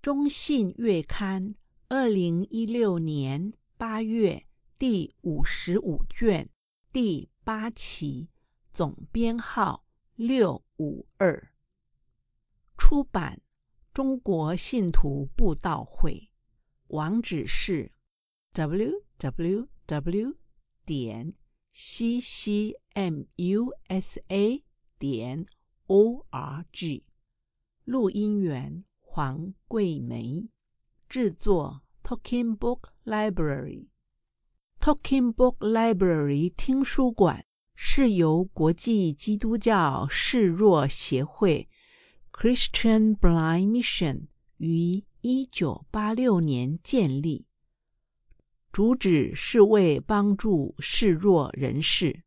中信月刊2016年8月第55卷第8期，总编号652，出版中国信徒布道会，网址是 www.ccmusa.org。 录音员黄桂梅，制作 Talking Book Library。 Talking Book Library 听书馆是由国际基督教视弱协会 Christian Blind Mission 于1986年建立，主旨是为帮助视弱人士。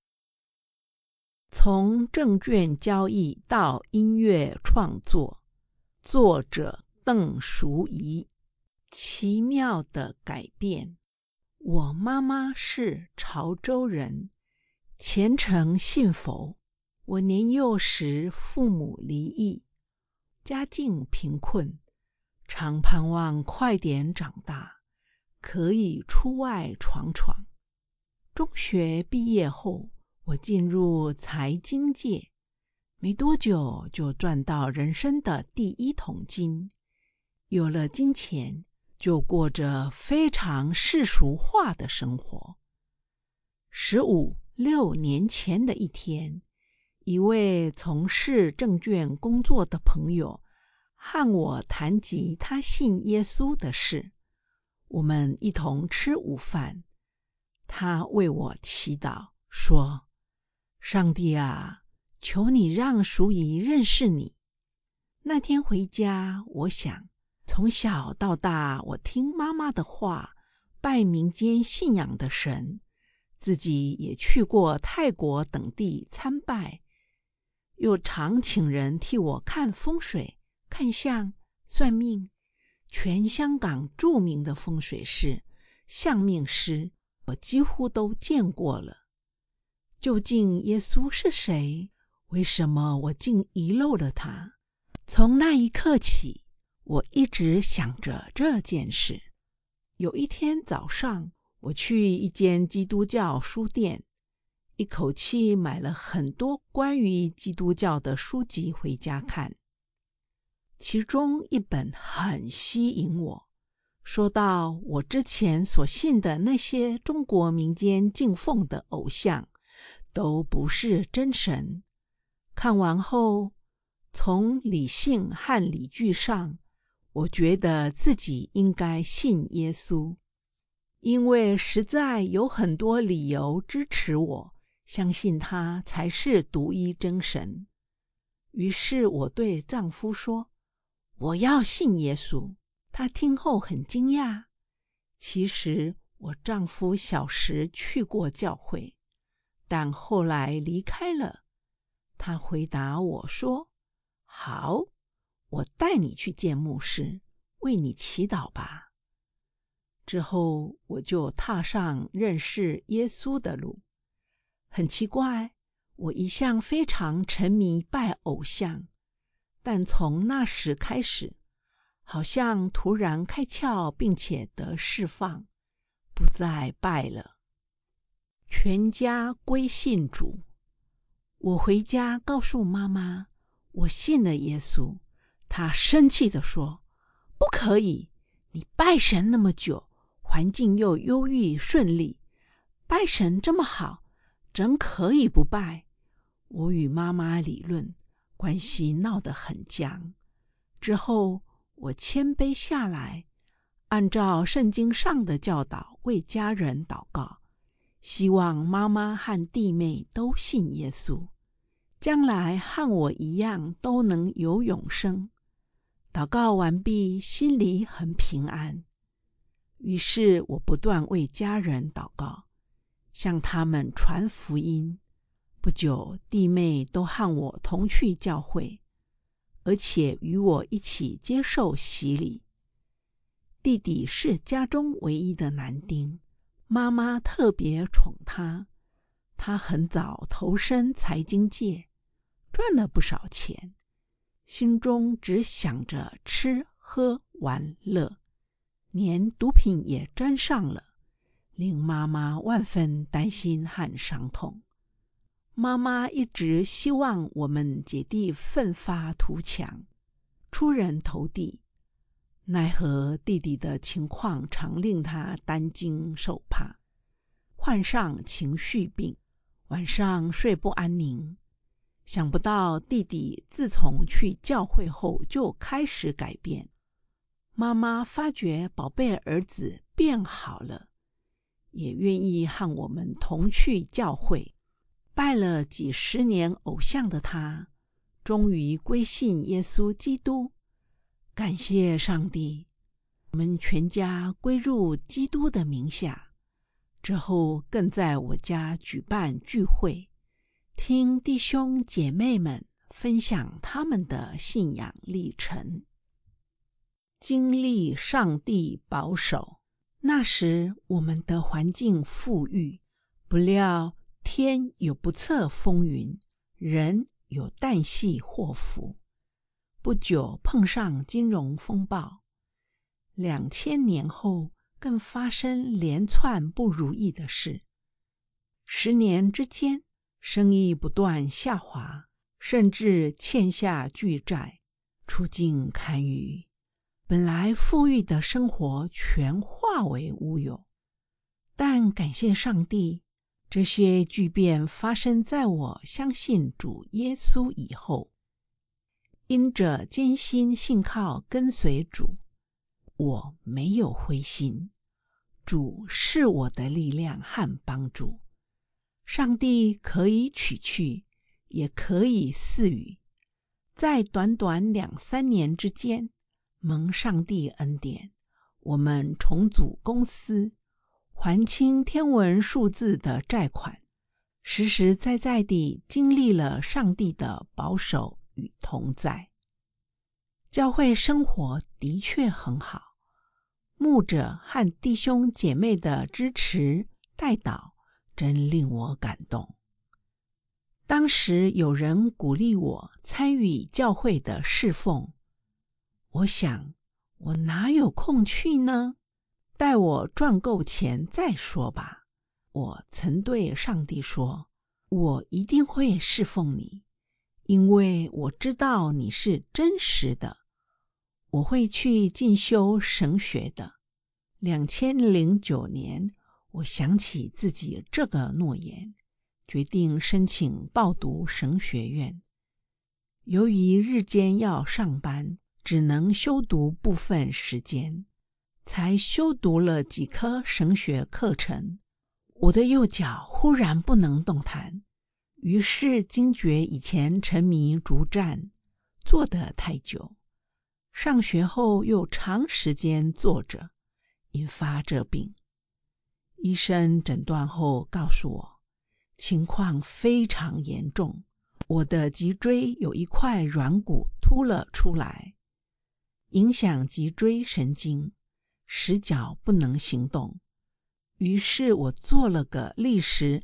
从证券交易到音乐创作，作者邓淑仪。奇妙的改变。我妈妈是潮州人，虔诚信佛。我年幼时父母离异，家境贫困，常盼望快点长大，可以出外闯闯。中学毕业后，我进入财经界，没多久就赚到人生的第一桶金。有了金钱，就过着非常世俗化的生活。6年前的一天，一位从事证券工作的朋友和我谈及他信耶稣的事，我们一同吃午饭。他为我祈祷说：上帝啊，求你让淑仪认识你。那天回家，我想从小到大，我听妈妈的话，拜民间信仰的神，自己也去过泰国等地参拜，又常请人替我看风水、看相、算命。全香港著名的风水师、相命师，我几乎都见过了。究竟耶稣是谁？为什么我竟遗漏了他？从那一刻起，我一直想着这件事。有一天早上，我去一间基督教书店，一口气买了很多关于基督教的书籍回家看。其中一本很吸引我，说到我之前所信的那些中国民间敬奉的偶像都不是真神。看完后，从理性和理据上，我觉得自己应该信耶稣，因为实在有很多理由支持我相信他才是独一真神。于是我对丈夫说，我要信耶稣。他听后很惊讶。其实我丈夫小时去过教会，但后来离开了。他回答我说，好，我带你去见牧师，为你祈祷吧。之后我就踏上认识耶稣的路。很奇怪，我一向非常沉迷拜偶像，但从那时开始，好像突然开窍，并且得释放，不再拜了。全家归信主。我回家告诉妈妈，我信了耶稣。她生气地说，不可以，你拜神那么久，环境又优裕顺利，拜神这么好，怎可以不拜？我与妈妈理论，关系闹得很僵。之后我谦卑下来，按照圣经上的教导为家人祷告，希望妈妈和弟妹都信耶稣，将来和我一样都能有永生。祷告完毕，心里很平安。于是我不断为家人祷告，向他们传福音。不久，弟妹都和我同去教会，而且与我一起接受洗礼。弟弟是家中唯一的男丁，妈妈特别宠他。他很早投身财经界，赚了不少钱，心中只想着吃喝喝玩乐，连毒品也沾上了，令妈妈万分担心和伤痛。妈妈一直希望我们姐弟奋发图强，出人头地，奈何弟弟的情况常令他担惊受怕，患上情绪病，晚上睡不安宁。想不到弟弟自从去教会后就开始改变，妈妈发觉宝贝儿子变好了，也愿意和我们同去教会。拜了几十年偶像的他，终于归信耶稣基督。感谢上帝，我们全家归入基督的名下。之后更在我家举办聚会，听弟兄姐妹们分享他们的信仰历程，经历上帝保守。那时我们的环境富裕，不料天有不测风云，人有旦夕祸福。不久碰上金融风暴，2000年后更发生连串不如意的事。10年之间，生意不断下滑，甚至欠下巨债，处境堪虞。本来富裕的生活全化为乌有。但感谢上帝，这些巨变发生在我相信主耶稣以后。因着艰辛信靠跟随主，我没有灰心。主是我的力量和帮助。上帝可以取去，也可以赐予。在短短2-3年之间，蒙上帝恩典，我们重组公司，还清天文数字的债款，实实在在地经历了上帝的保守与同在。教会生活的确很好，牧者和弟兄姐妹的支持带导真令我感动。当时有人鼓励我参与教会的侍奉，我想我哪有空去呢？待我赚够钱再说吧。我曾对上帝说，我一定会侍奉你，因为我知道你是真实的。我会去进修神学的。2009年，我想起自己这个诺言，决定申请报读神学院。由于日间要上班，只能修读部分时间，才修读了几科神学课程。我的右脚忽然不能动弹，于是惊觉以前沉迷逐战，坐得太久，上学后又长时间坐着，引发这病。医生诊断后告诉我，情况非常严重，我的脊椎有一块软骨凸了出来，影响脊椎神经，使脚不能行动。于是我做了个历时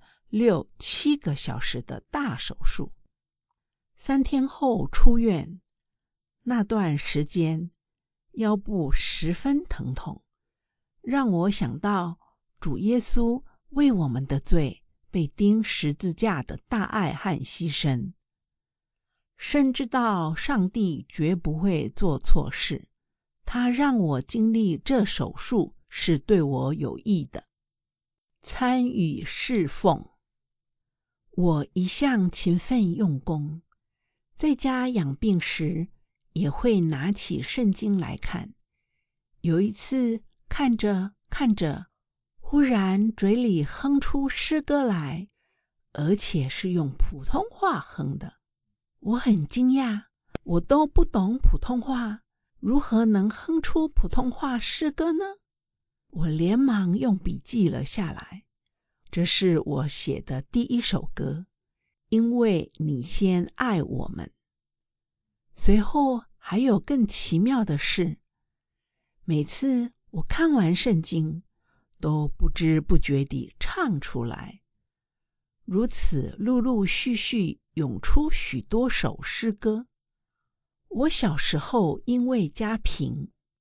6-7个小时的大手术。3天后出院，那段时间腰部十分疼痛，让我想到主耶稣为我们的罪被钉十字架的大爱和牺牲，深知道上帝绝不会做错事，他让我经历这手术是对我有益的。参与侍奉，我一向勤奋用功，在家养病时也会拿起圣经来看。有一次看着看着，忽然嘴里哼出诗歌来，而且是用普通话哼的。我很惊讶，我都不懂普通话，如何能哼出普通话诗歌呢？我连忙用笔记了下来，这是我写的第一首歌，因为你先爱我们。随后还有更奇妙的事，每次我看完圣经，都不知不觉地唱出来，如此陆陆续续涌出许多首诗歌。我小时候因为家贫，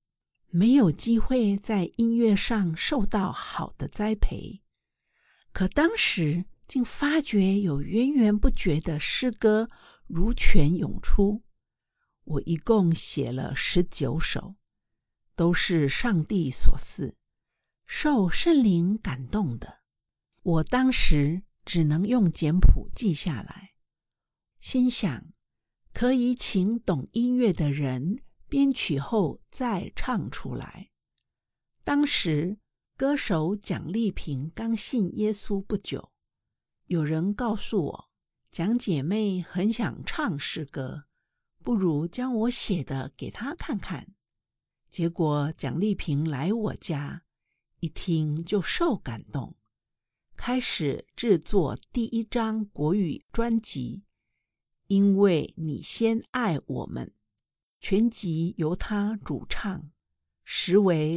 没有机会在音乐上受到好的栽培，可当时竟发觉有源源不绝的诗歌如泉涌出。我一共写了19首，都是上帝所赐，受圣灵感动的。我当时只能用简谱记下来，心想可以请懂音乐的人编曲后再唱出来。当时歌手蒋丽萍刚信耶稣不久，有人告诉我，蒋姐妹很想唱诗歌，不如将我写的给她看看。结果蒋丽萍来我家，一听就受感动，开始制作第1张国语专辑，因为你先爱我们，全集由他主唱，时为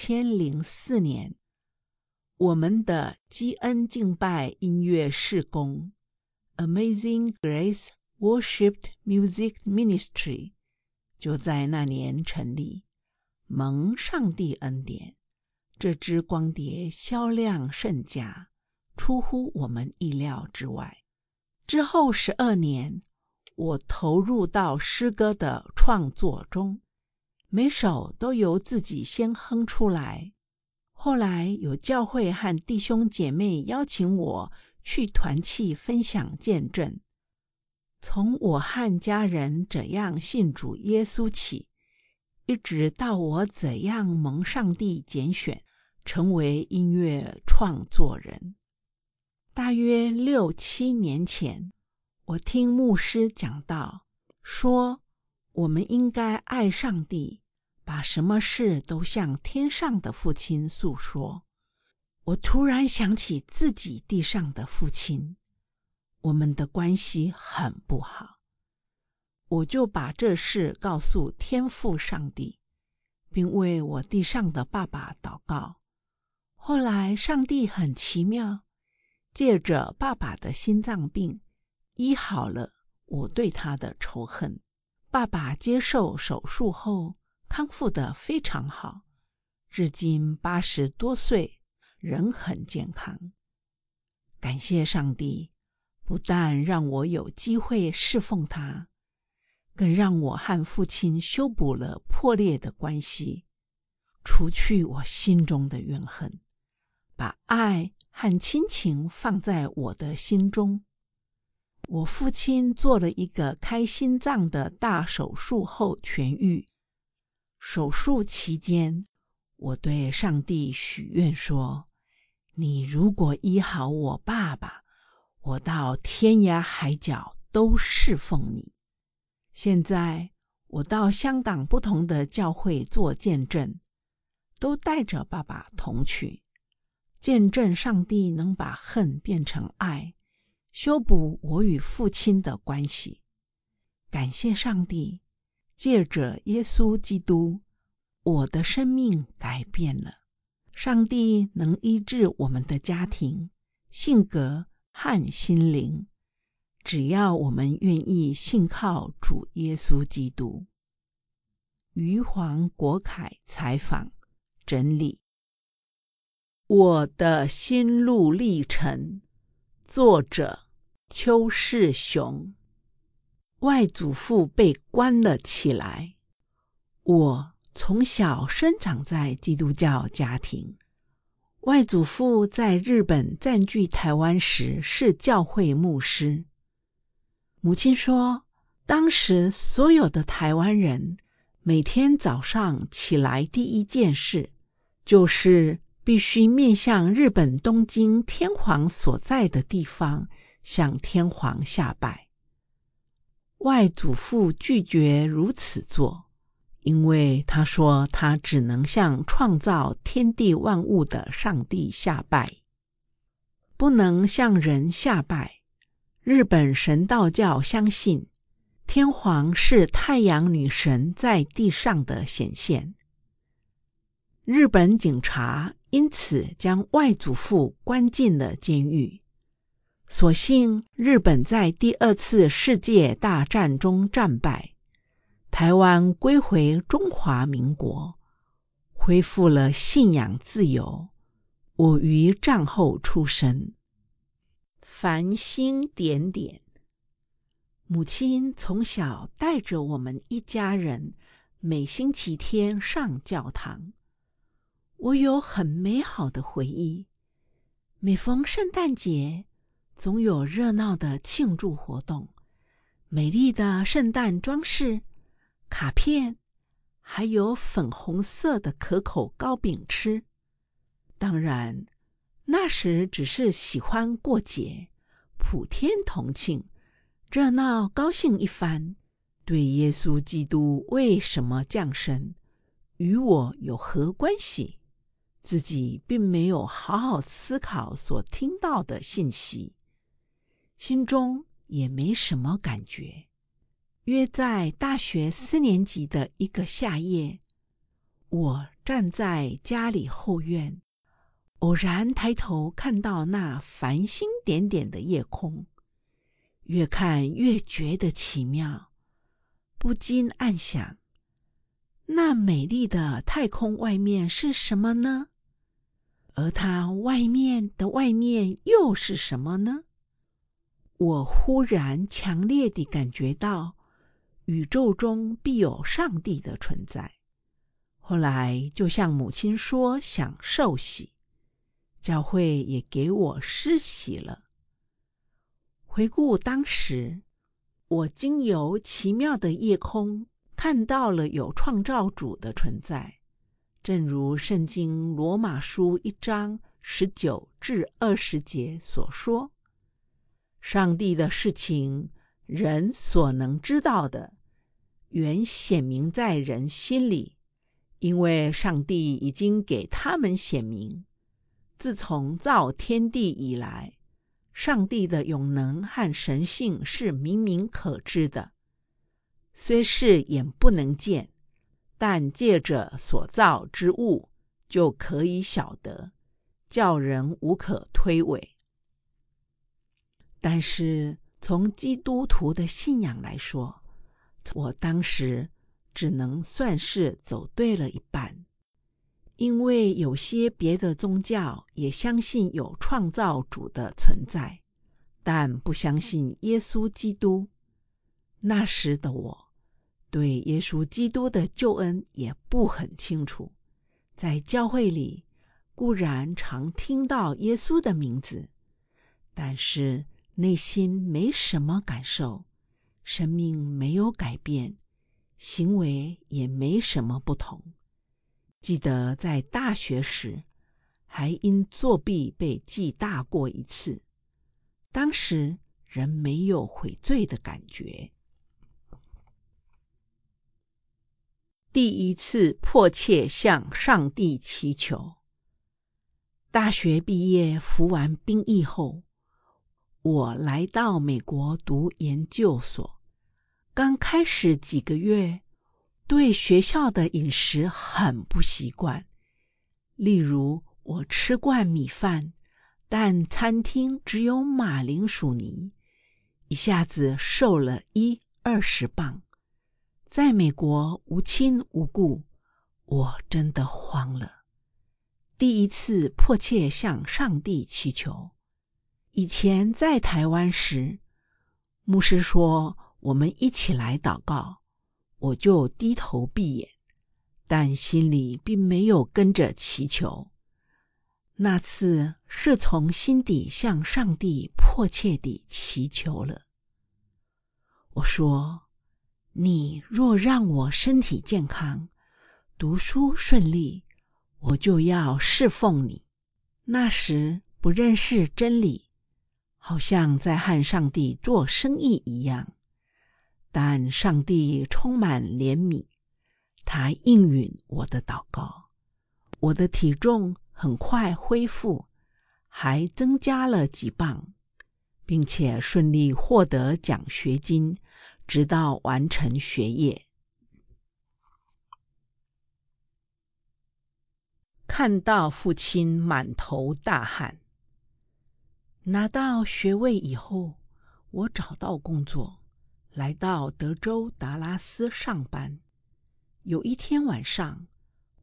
2004年。我们的基恩敬拜音乐事工 Amazing Grace Worship Music Ministry 就在那年成立。蒙上帝恩典，这支光碟销量甚佳，出乎我们意料之外。之后12年，我投入到诗歌的创作中，每首都由自己先哼出来。后来有教会和弟兄姐妹邀请我去团契分享见证，从我和家人怎样信主耶稣起，一直到我怎样蒙上帝拣选，成为音乐创作人。大约6、7年前，我听牧师讲道，说我们应该爱上帝，把什么事都向天上的父亲诉说。我突然想起自己地上的父亲，我们的关系很不好。我就把这事告诉天父上帝，并为我地上的爸爸祷告。后来上帝很奇妙，借着爸爸的心脏病医好了我对他的仇恨。爸爸接受手术后康复得非常好，至今80多岁，仍很健康。感谢上帝，不但让我有机会侍奉他，更让我和父亲修补了破裂的关系，除去我心中的怨恨，把爱和亲情放在我的心中。我父亲做了一个开心脏的大手术后痊愈。手术期间，我对上帝许愿说，你如果医好我爸爸，我到天涯海角都侍奉你。现在我到香港不同的教会做见证，都带着爸爸同去，见证上帝能把恨变成爱，修补我与父亲的关系。感谢上帝，借着耶稣基督，我的生命改变了。上帝能医治我们的家庭、性格和心灵，只要我们愿意信靠主耶稣基督。余黄国凯采访整理。我的心路历程，作者邱世雄。外祖父被关了起来。我从小生长在基督教家庭，外祖父在日本占据台湾时是教会牧师。母亲说，当时所有的台湾人每天早上起来第一件事，就是必须面向日本东京天皇所在的地方，向天皇下拜。外祖父拒绝如此做，因为他说他只能向创造天地万物的上帝下拜，不能向人下拜。日本神道教相信天皇是太阳女神在地上的显现。日本警察因此将外祖父关进了监狱。所幸日本在第2次世界大战中战败，台湾归回中华民国。 恢复了信仰自由。我于战后出生。繁星点点。母亲从小带着我们一家人每星期天上教堂。我有很美好的回忆。每逢圣诞节，总有热闹的庆祝活动，美丽的圣诞装饰、卡片，还有粉红色的可口糕饼吃。当然，那时只是喜欢过节，普天同庆，热闹高兴一番。对耶稣基督为什么降生，与我有何关系？自己并没有好好思考所听到的信息，心中也没什么感觉。约在大学4年级的一个夏夜，我站在家里后院，偶然抬头看到那繁星点点的夜空，越看越觉得奇妙，不禁暗想，那美丽的太空外面是什么呢？而它外面的外面又是什么呢？我忽然强烈地感觉到宇宙中必有上帝的存在。后来就向母亲说想受洗，教会也给我施洗了。回顾当时，我经由奇妙的夜空看到了有创造主的存在，正如圣经罗马书1章19至20节所说，上帝的事情，人所能知道的，原显明在人心里，因为上帝已经给他们显明。自从造天地以来，上帝的永能和神性是明明可知的，虽是眼不能见，但借着所造之物就可以晓得，叫人无可推诿。但是从基督徒的信仰来说，我当时只能算是走对了一半，因为有些别的宗教也相信有创造主的存在，但不相信耶稣基督。那时的我对耶稣基督的救恩也不很清楚，在教会里固然常听到耶稣的名字，但是内心没什么感受，生命没有改变，行为也没什么不同。记得在大学时，还因作弊被记大过一次，当时仍没有悔罪的感觉。第一次迫切向上帝祈求。大学毕业服完兵役后，我来到美国读研究所。刚开始几个月，对学校的饮食很不习惯。例如，我吃惯米饭，但餐厅只有马铃薯泥，一下子瘦了20磅。在美国无亲无故，我真的慌了。第一次迫切向上帝祈求。以前在台湾时，牧师说我们一起来祷告，我就低头闭眼，但心里并没有跟着祈求。那次是从心底向上帝迫切地祈求了。我说，你若让我身体健康，读书顺利，我就要侍奉你。那时不认识真理，好像在和上帝做生意一样，但上帝充满怜悯，他应允我的祷告。我的体重很快恢复，还增加了几磅，并且顺利获得奖学金，直到完成学业。看到父亲满头大汗。拿到学位以后，我找到工作，来到德州达拉斯上班。有一天晚上，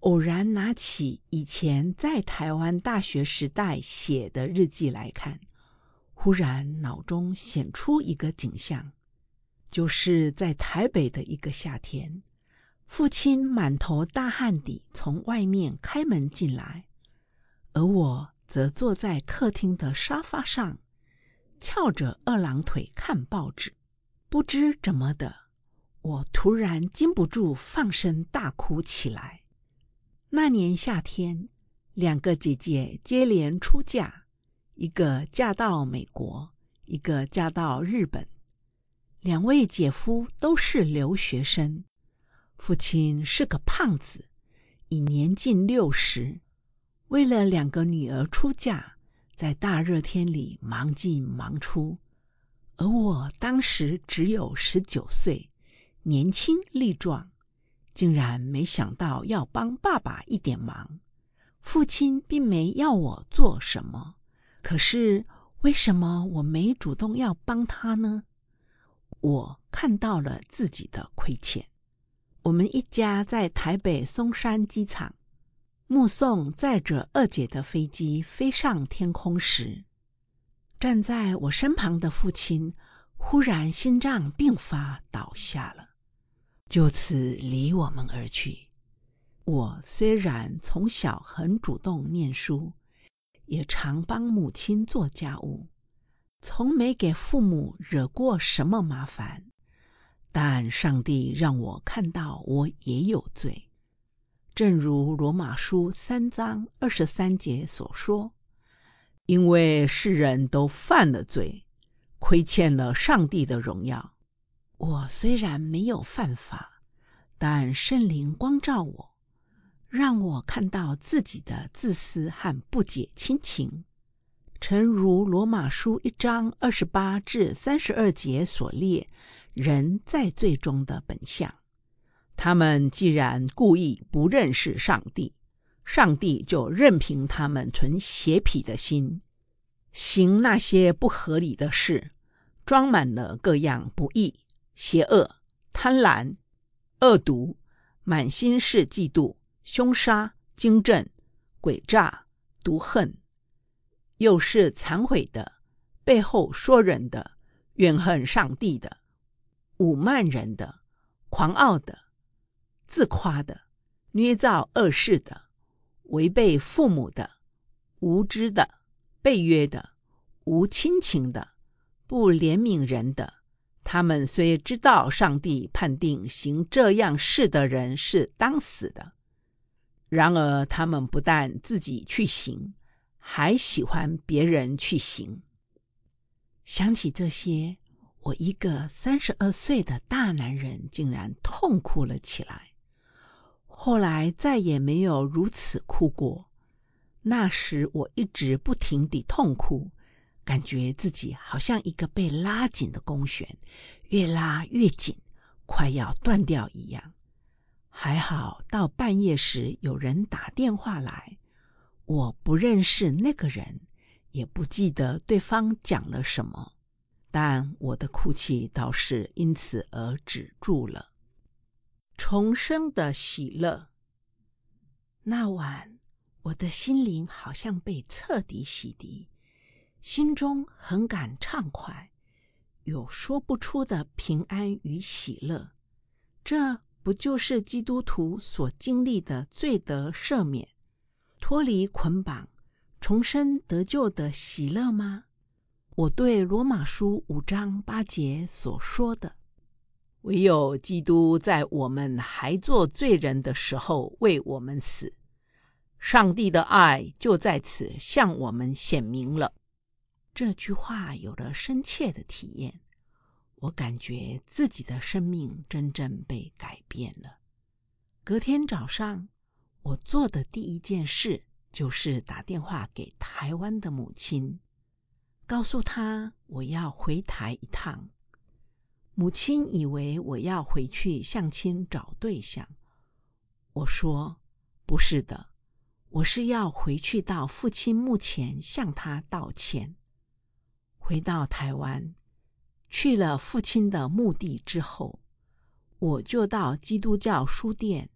偶然拿起以前在台湾大学时代写的日记来看，忽然脑中显出一个景象，就是在台北的一个夏天，父亲满头大汗地从外面开门进来，而我则坐在客厅的沙发上，翘着二郎腿看报纸。不知怎么的，我突然禁不住放声大哭起来。那年夏天，2个姐姐接连出嫁，一个嫁到美国，一个嫁到日本。2位姐夫都是留学生，父亲是个胖子，已年近60，为了2个女儿出嫁，在大热天里忙进忙出。而我当时只有19岁，年轻力壮，竟然没想到要帮爸爸一点忙。父亲并没要我做什么，可是为什么我没主动要帮他呢？我看到了自己的亏欠。我们一家在台北松山机场目送载着2姐的飞机飞上天空时，站在我身旁的父亲忽然心脏病发倒下了，就此离我们而去。我虽然从小很主动念书，也常帮母亲做家务，从没给父母惹过什么麻烦，但上帝让我看到我也有罪。正如罗马书3章23节所说，因为世人都犯了罪，亏欠了上帝的荣耀。我虽然没有犯法，但圣灵光照我，让我看到自己的自私和不解亲情。诚如罗马书1章28至32节所列，人在罪中的本相。他们既然故意不认识上帝，上帝就任凭他们存邪僻的心，行那些不合理的事，装满了各样不义、邪恶、贪婪、恶毒，满心是嫉妒、凶杀、惊震、诡诈、毒恨，又是残毁的，背后说人的，怨恨上帝的，侮慢人的，狂傲的，自夸的，捏造恶事的，违背父母的，无知的，背约的，无亲情的，不怜悯人的。他们虽知道上帝判定行这样事的人是当死的，然而他们不但自己去行，还喜欢别人去行。想起这些，我一个32岁的大男人竟然痛哭了起来。后来再也没有如此哭过。那时我一直不停地痛哭，感觉自己好像一个被拉紧的弓弦，越拉越紧，快要断掉一样。还好到半夜时有人打电话来，我不认识那个人，也不记得对方讲了什么，但我的哭泣倒是因此而止住了。重生的喜乐。那晚我的心灵好像被彻底洗涤，心中很感畅快，有说不出的平安与喜乐。这不就是基督徒所经历的罪得赦免、脱离捆绑、重生得救的喜乐吗？我对罗马书5章8节所说的，唯有基督在我们还做罪人的时候为我们死，上帝的爱就在此向我们显明了。这句话有了深切的体验，我感觉自己的生命真正被改变了。隔天早上，我做的第一件事就是打电话给台湾的母亲，告诉她我要回台一趟。母亲以为我要回去相亲找对象，我说不是的，我是要回去到父亲墓前向他道歉。回到台湾，去了父亲的墓地之后，我就到基督教书店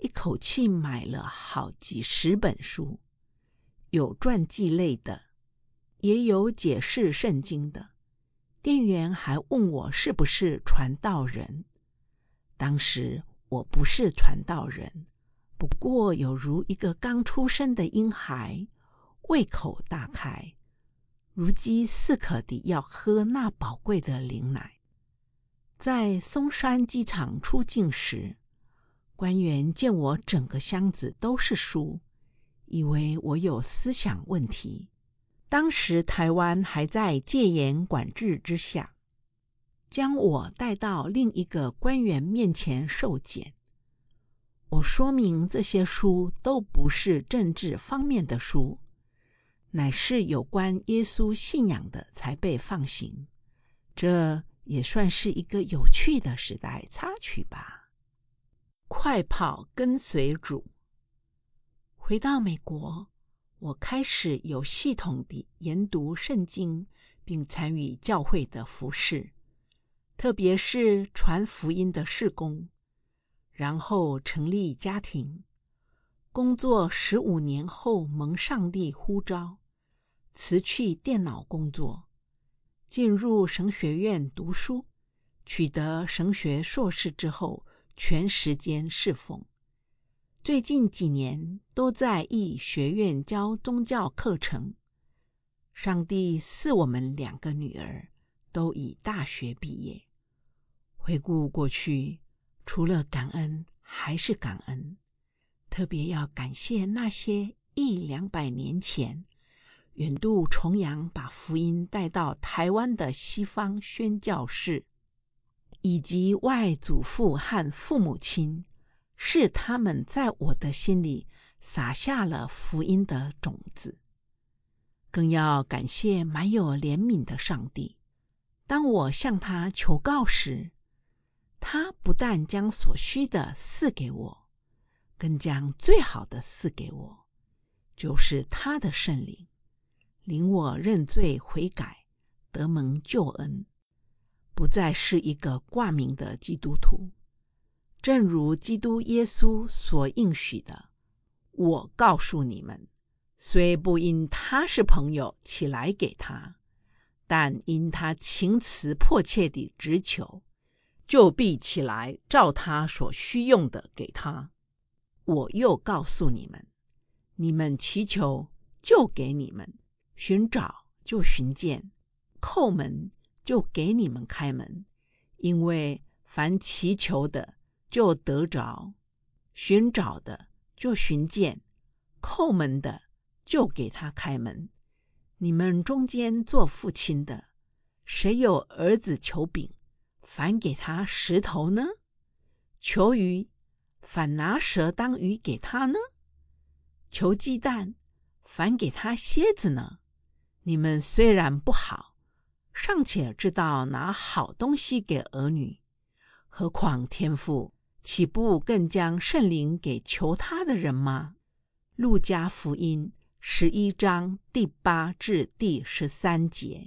一口气买了好几十本书，有传记类的，也有解释圣经的。店员还问我是不是传道人。当时我不是传道人，不过有如一个刚出生的婴孩，胃口大开，如饥似渴地要喝那宝贵的灵奶。在松山机场出境时，官员见我整个箱子都是书，以为我有思想问题。当时台湾还在戒严管制之下，将我带到另一个官员面前受检。我说明这些书都不是政治方面的书，乃是有关耶稣信仰的才被放行。这也算是一个有趣的时代插曲吧。快跑跟随主。回到美国，我开始有系统地研读圣经，并参与教会的服事，特别是传福音的事工，然后成立家庭。工作15年后蒙上帝呼召，辞去电脑工作，进入神学院读书，取得神学硕士之后，全时间侍奉。最近几年都在义学院教宗教课程。上帝赐我们2个女儿，都已大学毕业。回顾过去，除了感恩还是感恩，特别要感谢那些100-200年前远渡重洋把福音带到台湾的西方宣教士，以及外祖父和父母亲，是他们在我的心里撒下了福音的种子。更要感谢满有怜悯的上帝，当我向他求告时，他不但将所需的赐给我，更将最好的赐给我，就是他的圣灵，领我认罪悔改，得蒙救恩，不再是一个挂名的基督徒。正如基督耶稣所应许的，我告诉你们，虽不因他是朋友起来给他，但因他情辞迫切地直求，就必起来照他所需用的给他。我又告诉你们，你们祈求，就给你们；寻找，就寻见；叩门，就给你们开门。因为凡祈求的，就得着；寻找的，就寻见；叩门的，就给他开门。你们中间做父亲的，谁有儿子求饼，反给他石头呢？求鱼，反拿蛇当鱼给他呢？求鸡蛋，反给他蝎子呢？你们虽然不好，尚且知道拿好东西给儿女，何况天父岂不更将圣灵给求他的人吗？路加福音11章第8至第13节。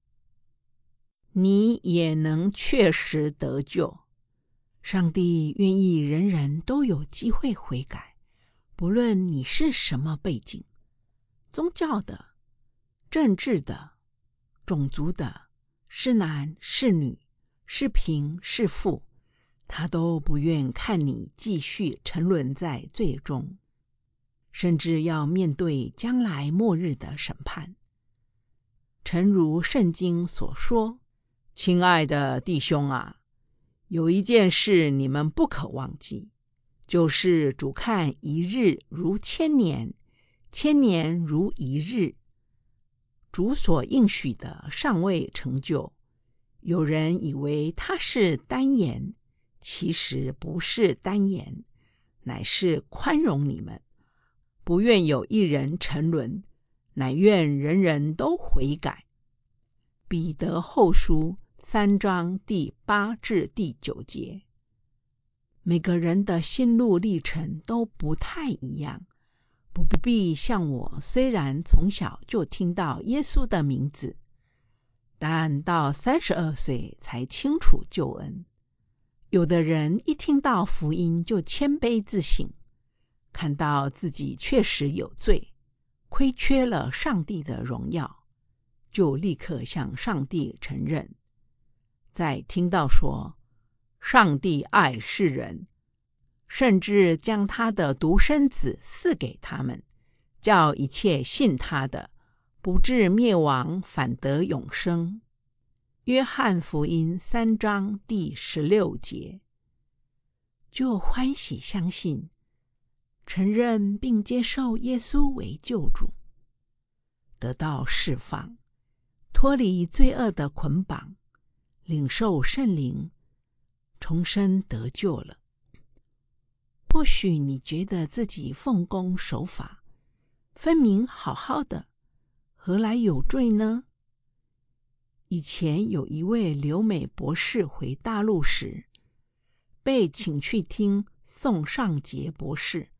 你也能确实得救。上帝愿意人人都有机会悔改，不论你是什么背景，宗教的、政治的、种族的，是男是女，是贫是富，他都不愿看你继续沉沦在罪中，甚至要面对将来末日的审判。诚如圣经所说，亲爱的弟兄啊，有一件事你们不可忘记，就是主看一日如千年，千年如一日。主所应许的尚未成就，有人以为他是单言，其实不是单言，乃是宽容你们，不愿有一人沉沦，乃愿人人都悔改。彼得后书3章第8至第9节。每个人的心路历程都不太一样，不必像我，虽然从小就听到耶稣的名字，但到32岁才清楚救恩。有的人一听到福音就谦卑自省， 看到自己确实有罪，亏缺了上帝的荣耀，就立刻向上帝承认。再听到说上帝爱世人，甚至将他的独生子赐给他们，叫一切信他的不至灭亡，反得永生。约翰福音3章第16节，就欢喜相信，承认并接受耶稣为救主，得到释放，脱离罪恶的捆绑，领受圣灵，重生得救了。或许你觉得自己奉公守法，分明好好的，何来有罪呢？以前有一位留美博士回大陆时，被请去听宋尚节博士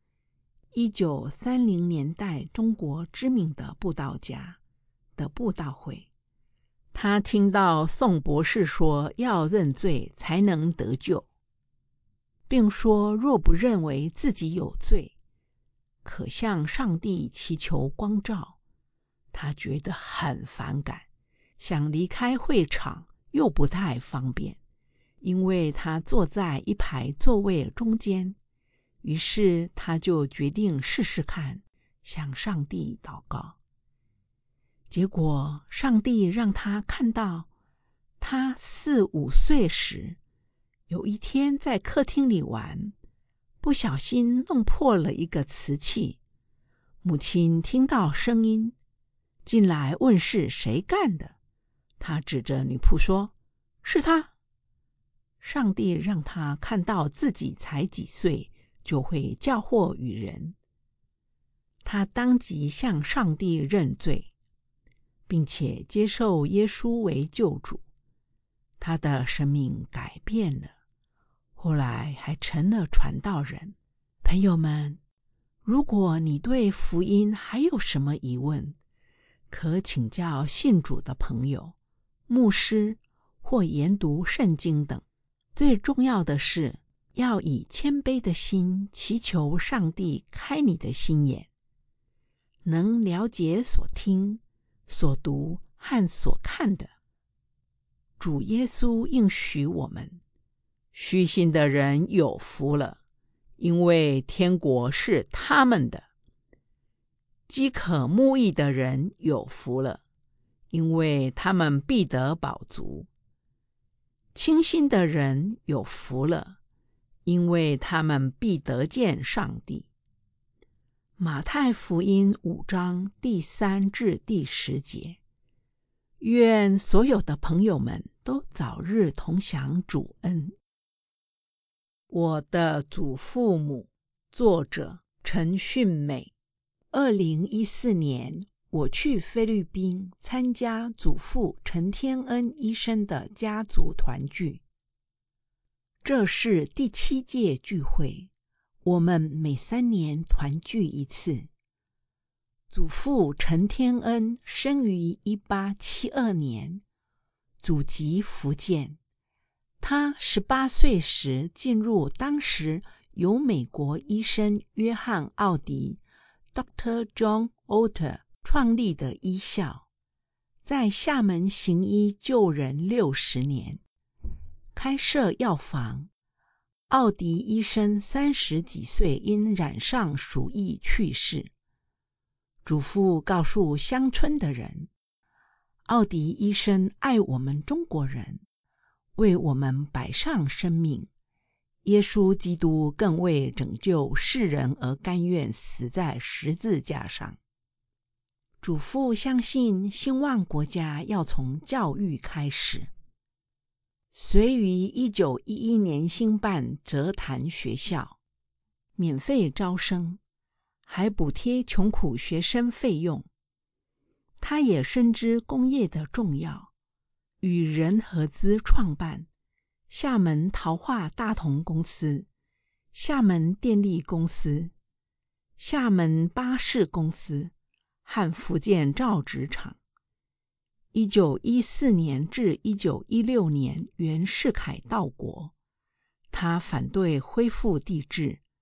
，1930年代中国知名的布道家的布道会。他听到宋博士说要认罪才能得救，并说若不认为自己有罪，可向上帝祈求光照。他觉得很反感，想离开会场又不太方便，因为他坐在一排座位中间。于是他就决定试试看，向上帝祷告。结果上帝让他看到，他4、5岁时，有一天在客厅里玩，不小心弄破了一个瓷器。母亲听到声音，进来问是谁干的。他指着女仆说：“是他。”上帝让他看到自己才几岁，就会教诲与人。他当即向上帝认罪，并且接受耶稣为救主。他的生命改变了，后来还成了传道人。朋友们，如果你对福音还有什么疑问，可请教信主的朋友、牧师或研读圣经等。最重要的是，要以谦卑的心祈求上帝开你的心眼，能了解所听、所读和所看的。主耶稣应许我们，虚心的人有福了，因为天国是他们的；饥渴慕义的人有福了，因为他们必得饱足；清心的人有福了，因为他们必得见上帝。马太福音5章第3至第10节。愿所有的朋友们都早日同享主恩。我的祖父母，作者陈训美。2014年，我去菲律宾参加祖父陈天恩医生的家族团聚。这是第7届聚会，我们每3年团聚一次。祖父陈天恩生于1872年，祖籍福建。他18岁时进入当时由美国医生约翰·奥迪 Dr. John Otter 创立的医校，在厦门行医救人60年，开设药房。奥迪医生30几岁因染上鼠疫去世。祖父告诉乡村的人，奥迪医生爱我们中国人，为我们摆上生命。耶稣基督更为拯救世人而甘愿死在十字架上。祖父相信兴旺国家要从教育开始，遂于1911年兴办哲坛学校，免费招生，还补贴穷苦学生费用。他也深知工业的重要，与人合资创办厦门陶化大同公司、厦门电力公司、厦门巴士公司和福建造纸厂。1914年至1916年袁世凯到国，他反对恢复帝制，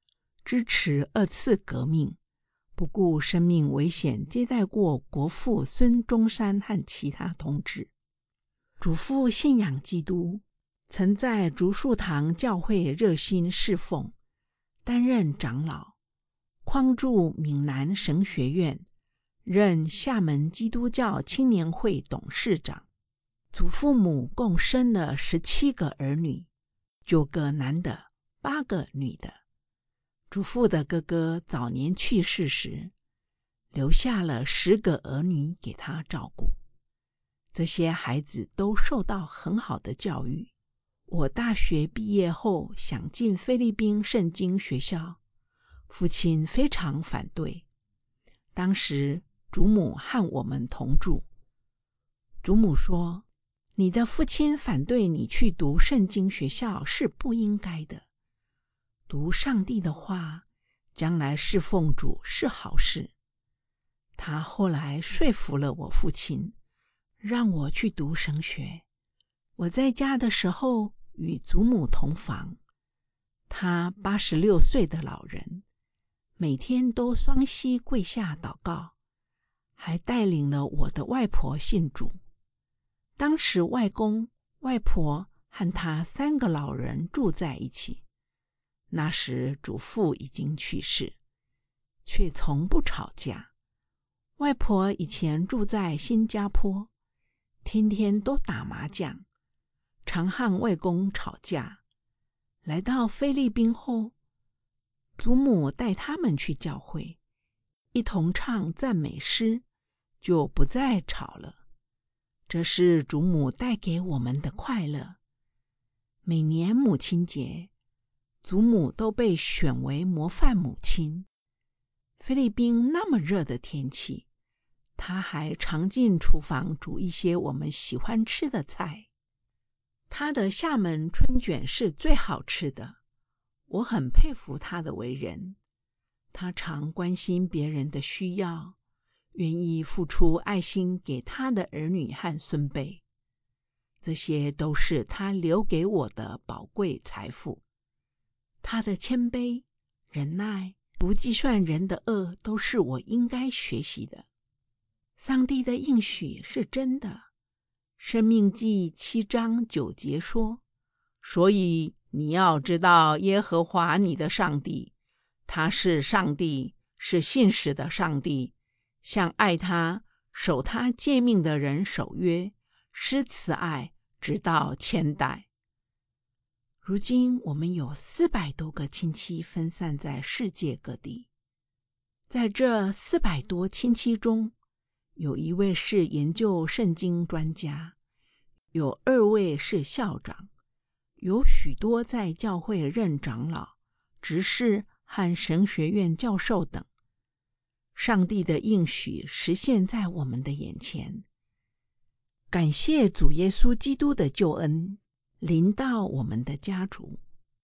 支持2次革命，不顾生命危险接待过国父孙中山和其他同志。祖父信仰基督，曾在竹树堂教会热心侍奉，担任长老，匡助闽南神学院，任厦门基督教青年会董事长。祖父母共生了17个儿女，9个男的，8个女的。祖父的哥哥早年去世时，留下了10个儿女给他照顾。这些孩子都受到很好的教育。我大学毕业后想进菲律宾圣经学校，父亲非常反对。当时祖母和我们同住，祖母说，你的父亲反对你去读圣经学校是不应该的，读上帝的话，将来侍奉主是好事。他后来说服了我父亲，让我去读神学。我在家的时候与祖母同房，他86岁的老人，每天都双膝跪下祷告，还带领了我的外婆信主。当时外公、外婆和他3个老人住在一起。那时祖父已经去世，却从不吵架。外婆以前住在新加坡，天天都打麻将，常和外公吵架。来到菲律宾后，祖母带他们去教会，一同唱赞美诗，就不再吵了。这是祖母带给我们的快乐。每年母亲节，祖母都被选为模范母亲。菲律宾那么热的天气，她还常进厨房煮一些我们喜欢吃的菜。她的厦门春卷是最好吃的，我很佩服她的为人。她常关心别人的需要，愿意付出爱心给他的儿女和孙辈，这些都是他留给我的宝贵财富。他的谦卑、忍耐、不计算人的恶，都是我应该学习的。上帝的应许是真的。申命记7章9节说，所以你要知道耶和华你的上帝，他是上帝，是信实的上帝，向爱他、守他诫命的人守约，施慈爱，直到千代。如今我们有400多个亲戚分散在世界各地。在这400多亲戚中，有1位是研究圣经专家，有2位是校长，有许多在教会任长老、执事和神学院教授等。上帝的应许实现在我们的眼前。感谢主耶稣基督的救恩临到我们的家族。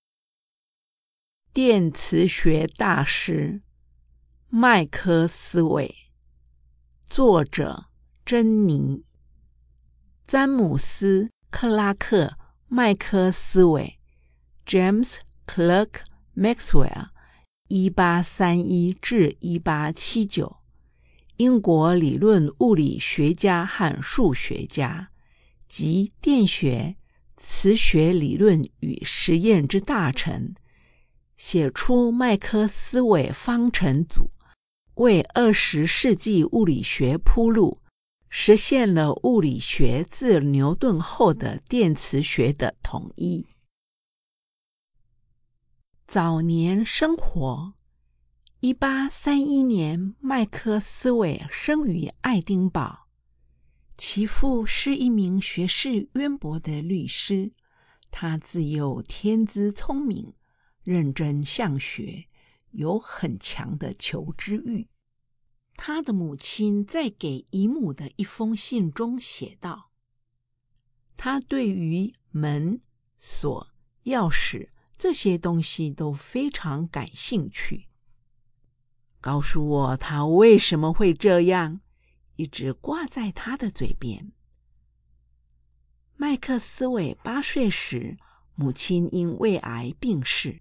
电磁学大师麦克斯韦，作者珍妮。詹姆斯·克拉克·麦克斯韦 James Clerk Maxwell 1831至1879，英国理论物理学家和数学家，及电学、磁学理论与实验之大成，写出麦克斯韦方程组，为20世纪物理学铺路，实现了物理学自牛顿后的电磁学的统一。早年生活。1831年，麦克斯韦生于爱丁堡，其父是一名学识渊博的律师，他自幼天资聪明，认真向学，有很强的求知欲。他的母亲在给姨母的一封信中写道，他对于门、锁、钥匙这些东西都非常感兴趣，告诉我他为什么会这样，一直挂在他的嘴边。麦克斯韦8岁时，母亲因胃癌病逝，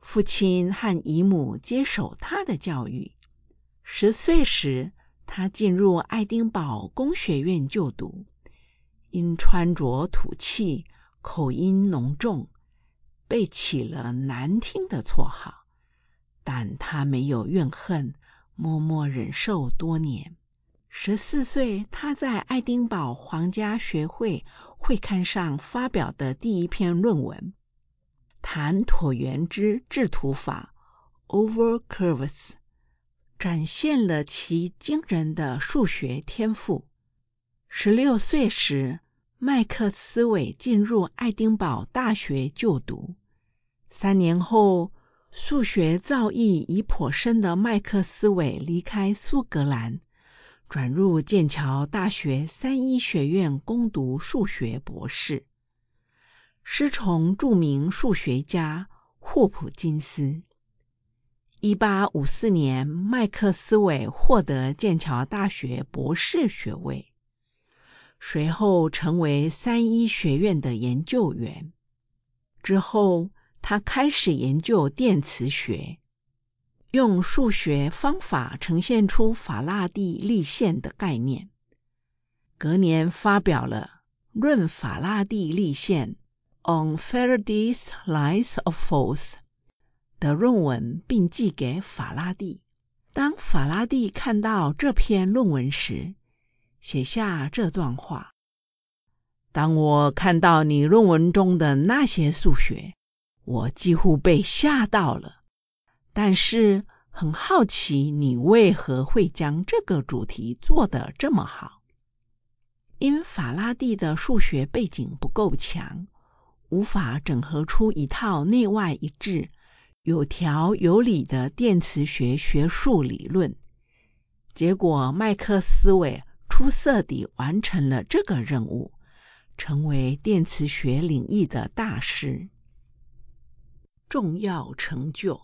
父亲和姨母接手他的教育。10岁时，他进入爱丁堡工学院就读，因穿着土气、口音浓重，被起了难听的绰号，但他没有怨恨，默默忍受多年。14岁，他在爱丁堡皇家学会会刊上发表的第一篇论文，谈椭圆之制图法 Oval Curves， 展现了其惊人的数学天赋。16岁时，麦克斯韦进入爱丁堡大学就读。3年后，数学造诣已颇深的麦克斯韦离开苏格兰，转入剑桥大学3一学院攻读数学博士，师从著名数学家霍普金斯。1854年，麦克斯韦获得剑桥大学博士学位，随后成为3一学院的研究员。之后，他开始研究电磁学，用数学方法呈现出法拉第力线的概念。隔年发表了《论法拉第力线》On Faraday's Lines of Force 的论文，并寄给法拉第。当法拉第看到这篇论文时，写下这段话：当我看到你论文中的那些数学，我几乎被吓到了，但是很好奇你为何会将这个主题做得这么好。因法拉第的数学背景不够强，无法整合出一套内外一致、有条有理的电磁学学术理论。结果麦克斯韦出色地完成了这个任务，成为电磁学领域的大师。重要成就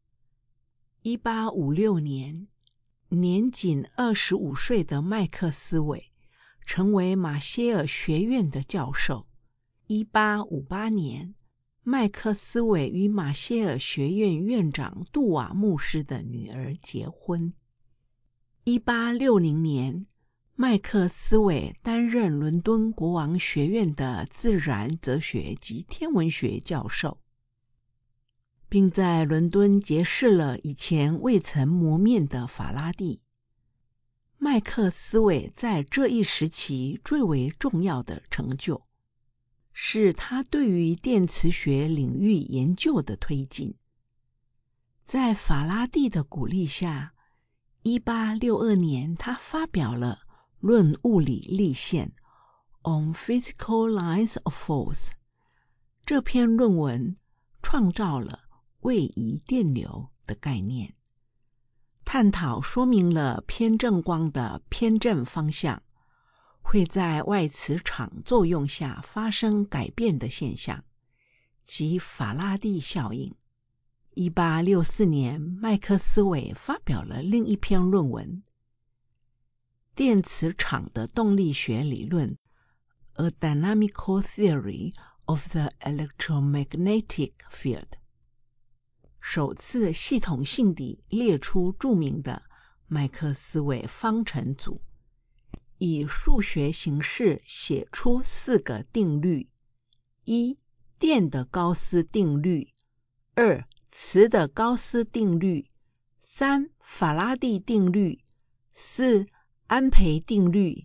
：1856年，年仅25岁的麦克斯韦成为马歇尔学院的教授。1858年，麦克斯韦与马歇尔学院院长杜瓦牧师的女儿结婚。1860年，麦克斯韦担任伦敦国王学院的自然哲学及天文学教授，并在伦敦结识了以前未曾谋面的法拉第。麦克斯韦在这一时期最为重要的成就，是他对于电磁学领域研究的推进。在法拉第的鼓励下，1862年他发表了《论物理力线》On Physical Lines of Force。 这篇论文创造了位移电流的概念，探讨说明了偏振光的偏振方向会在外磁场作用下发生改变的现象，即法拉第效应。1864年，麦克斯韦发表了另一篇论文，电磁场的动力学理论 A Dynamical Theory of the Electromagnetic Field， 首次系统性地列出著名的麦克斯韦方程组，以数学形式写出4个定律： 1. 电的高斯定律， 2. 磁的高斯定律， 3. 法拉第定律， 4. 安培定律。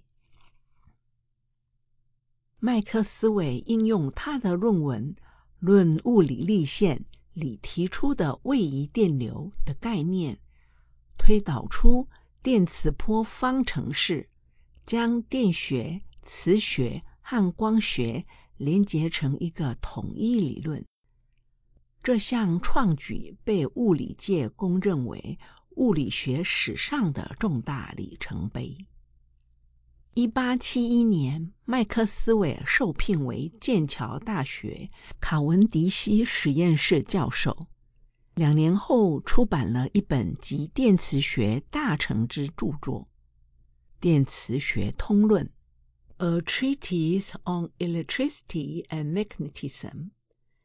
麦克斯韦应用他的论文《论物理力线》里提出的位移电流的概念，推导出电磁波方程式，将电学、磁学和光学连结成一个统一理论。这项创举被物理界公认为物理学史上的重大里程碑。1871年，麦克斯韦受聘为剑桥大学卡文迪西实验室教授，2年后出版了一本集电磁学大成之著作《电磁学通论》A Treatise on Electricity and Magnetism，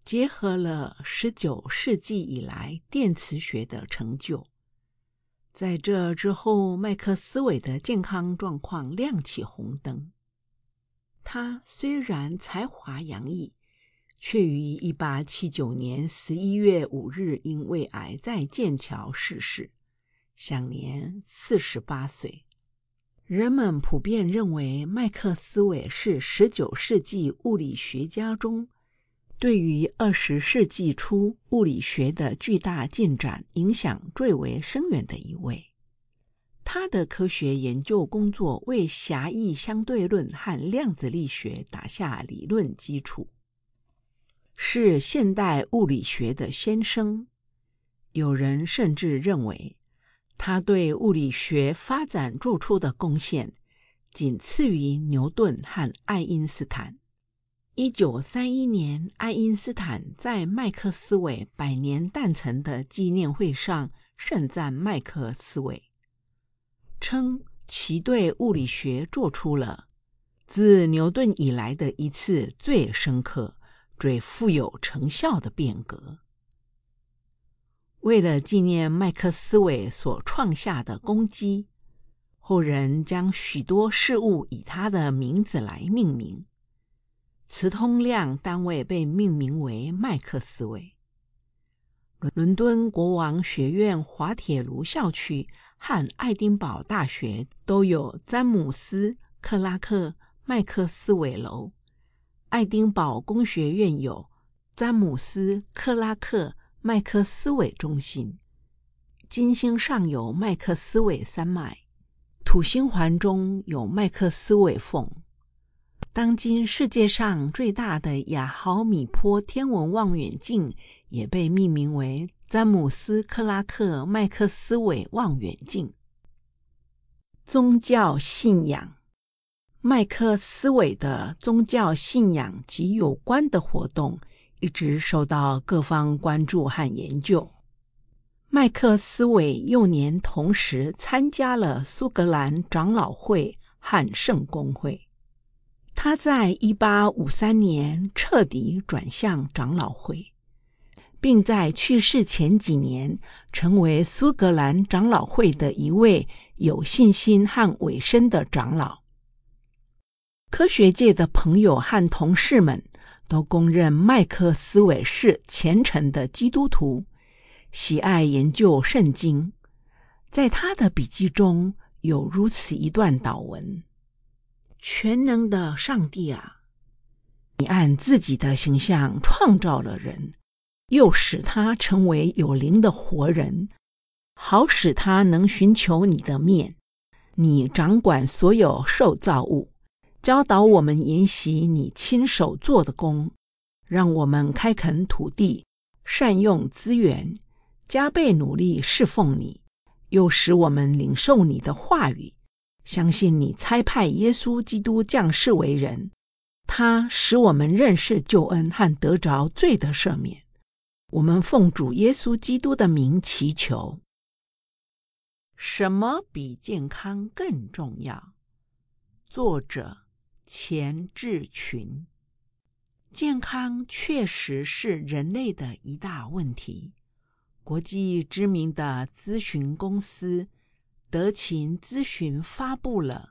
结合了19世纪以来电磁学的成就。在这之后，麦克斯韦的健康状况亮起红灯。他虽然才华洋溢，却于1879年11月5日因胃癌在剑桥逝世，享年48岁。人们普遍认为麦克斯韦是19世纪物理学家中对于20世纪初物理学的巨大进展影响最为深远的一位。他的科学研究工作为狭义相对论和量子力学打下理论基础，是现代物理学的先声。有人甚至认为，他对物理学发展做出的贡献仅次于牛顿和爱因斯坦。1931年，爱因斯坦在麦克斯韦100年诞辰的纪念会上盛赞麦克斯韦，称其对物理学做出了自牛顿以来的一次最深刻、最富有成效的变革。为了纪念麦克斯韦所创下的功绩，后人将许多事物以他的名字来命名。磁通量单位被命名为麦克斯韦。伦敦国王学院滑铁卢校区和爱丁堡大学都有詹姆斯·克拉克·麦克斯韦楼，爱丁堡工学院有詹姆斯·克拉克·麦克斯韦中心，金星上有麦克斯韦山脉，土星环中有麦克斯韦缝。当今世界上最大的亚豪米波天文望远镜也被命名为詹姆斯·克拉克·麦克斯韦望远镜。宗教信仰。麦克斯韦的宗教信仰及有关的活动一直受到各方关注和研究。麦克斯韦幼年同时参加了苏格兰长老会和圣公会。他在1853年彻底转向长老会，并在去世前几年成为苏格兰长老会的一位有信心和委身的长老。科学界的朋友和同事们都公认麦克斯韦是虔诚的基督徒，喜爱研究圣经。在他的笔记中有如此一段祷文：全能的上帝啊，你按自己的形象创造了人，又使他成为有灵的活人，好使他能寻求你的面。你掌管所有受造物，教导我们研习你亲手做的工，让我们开垦土地，善用资源，加倍努力侍奉你，又使我们领受你的话语，相信你差派耶稣基督降世为人，他使我们认识救恩和得着罪的赦免。我们奉主耶稣基督的名祈求。什么比健康更重要？作者钱志群。健康确实是人类的一大问题。国际知名的咨询公司德勤咨询发布了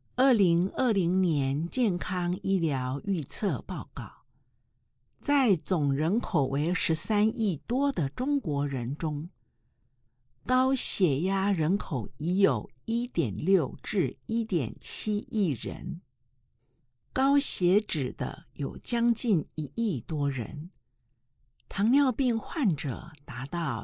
2020年健康医疗预测报告。在总人口为13亿多的中国人中，高血压人口已有 1.6 至 1.7 亿人，高血脂的有将近1亿多人，糖尿病患者达到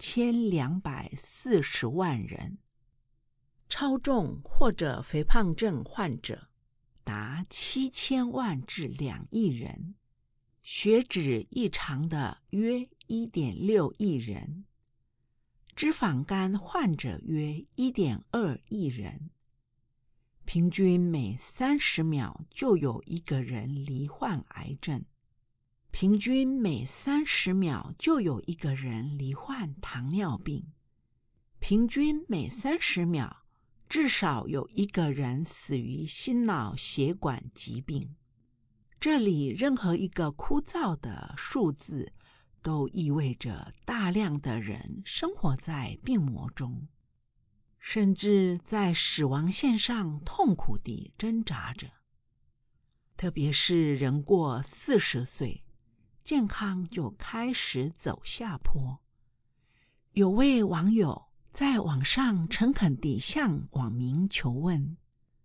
9240万人，超重或者肥胖症患者达7000万至2亿人，血脂异常的约 1.6 亿人，脂肪肝患者约 1.2 亿人，平均每30秒就有一个人罹患癌症，平均每30秒就有一个人罹患糖尿病，平均每30秒至少有一个人死于心脑血管疾病。 这里任何一个枯燥的数字都意味着大量的人生活在病魔中，甚至在死亡线上痛苦地挣扎着。特别是人过40岁，健康就开始走下坡。有位网友在网上诚恳地向网民求问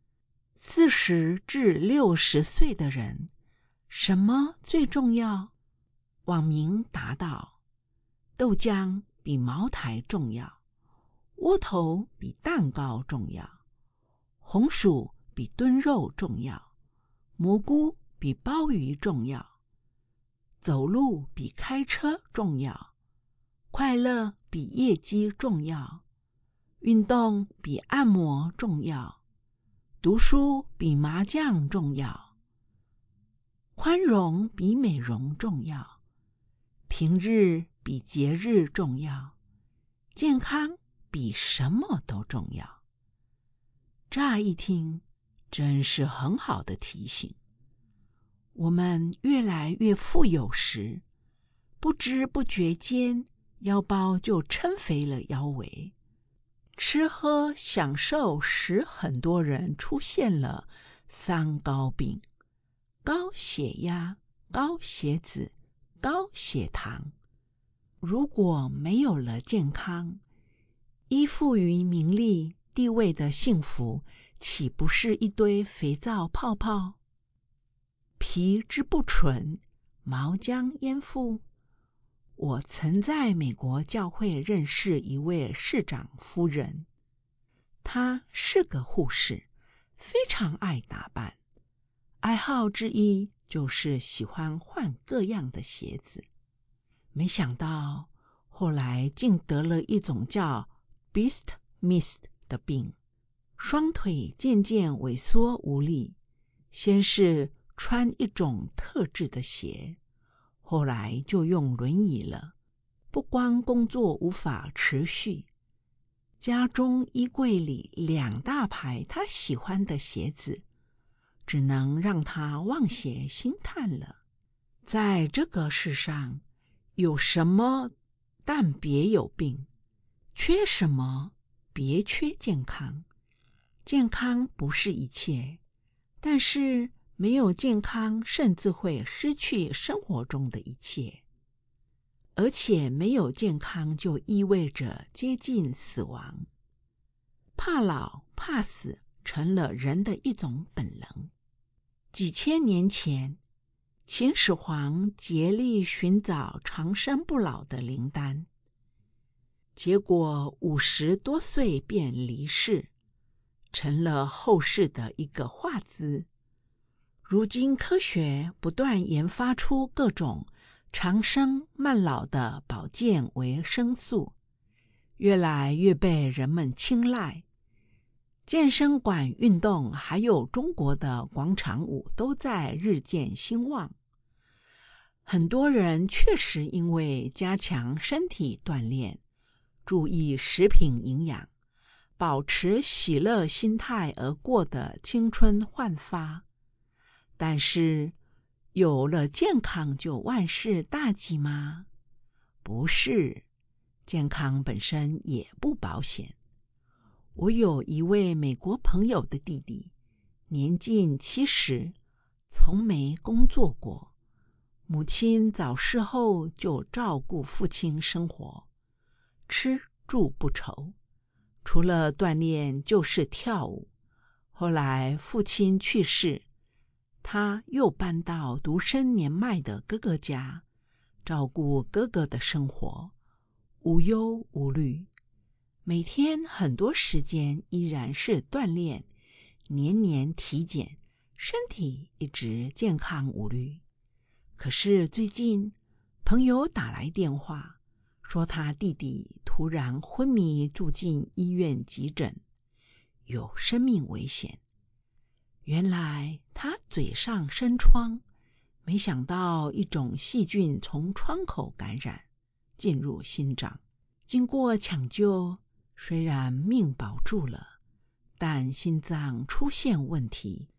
：40至60岁的人，什么最重要？网民答道：豆浆比茅台重要，窝头比蛋糕重要，红薯比炖肉重要，蘑菇比鲍鱼重要，走路比开车重要，快乐比业绩重要，运动比按摩重要，读书比麻将重要，宽容比美容重要，平日比节日重要，健康比什么都重要。乍一听，真是很好的提醒。我们越来越富有时，不知不觉间腰包就撑肥了腰围。吃喝享受使很多人出现了三高病：高血压、高血脂、高血糖。如果没有了健康，依附于名利地位的幸福，岂不是一堆肥皂泡泡？皮之不纯，毛将焉附？我曾在美国教会认识一位市长夫人，她是个护士，非常爱打扮，爱好之一就是喜欢换各样的鞋子。没想到后来竟得了一种叫 Beast Mist 的病，双腿渐渐萎缩无力，先是穿一种特制的鞋，后来就用轮椅了。不光工作无法持续，家中衣柜里2大排他喜欢的鞋子，只能让他望鞋兴叹了。在这个世上，有什么但别有病，缺什么别缺健康。健康不是一切，但是没有健康甚至会失去生活中的一切，而且没有健康就意味着接近死亡。怕老怕死成了人的一种本能。几千年前，秦始皇竭力寻找长生不老的灵丹，结果50多岁便离世，成了后世的一个话资。如今科学不断研发出各种长生慢老的保健维生素，越来越被人们青睐。健身馆运动还有中国的广场舞都在日渐兴旺。很多人确实因为加强身体锻炼，注意食品营养，保持喜乐心态而过得青春焕发。但是，有了健康就万事大吉吗？不是，健康本身也不保险。我有一位美国朋友的弟弟，年近70，从没工作过。母亲早逝后就照顾父亲生活，吃住不愁，除了锻炼就是跳舞。后来父亲去世，他又搬到独生年迈的哥哥家，照顾哥哥的生活，无忧无虑。每天很多时间依然是锻炼，年年体检，身体一直健康无虑。可是最近，朋友打来电话，说他弟弟突然昏迷住进医院急诊，有生命危险。原来他嘴上生疮，没想到一种细菌从窗口感染，进入心脏。经过抢救，虽然命保住了，但心脏出现问题，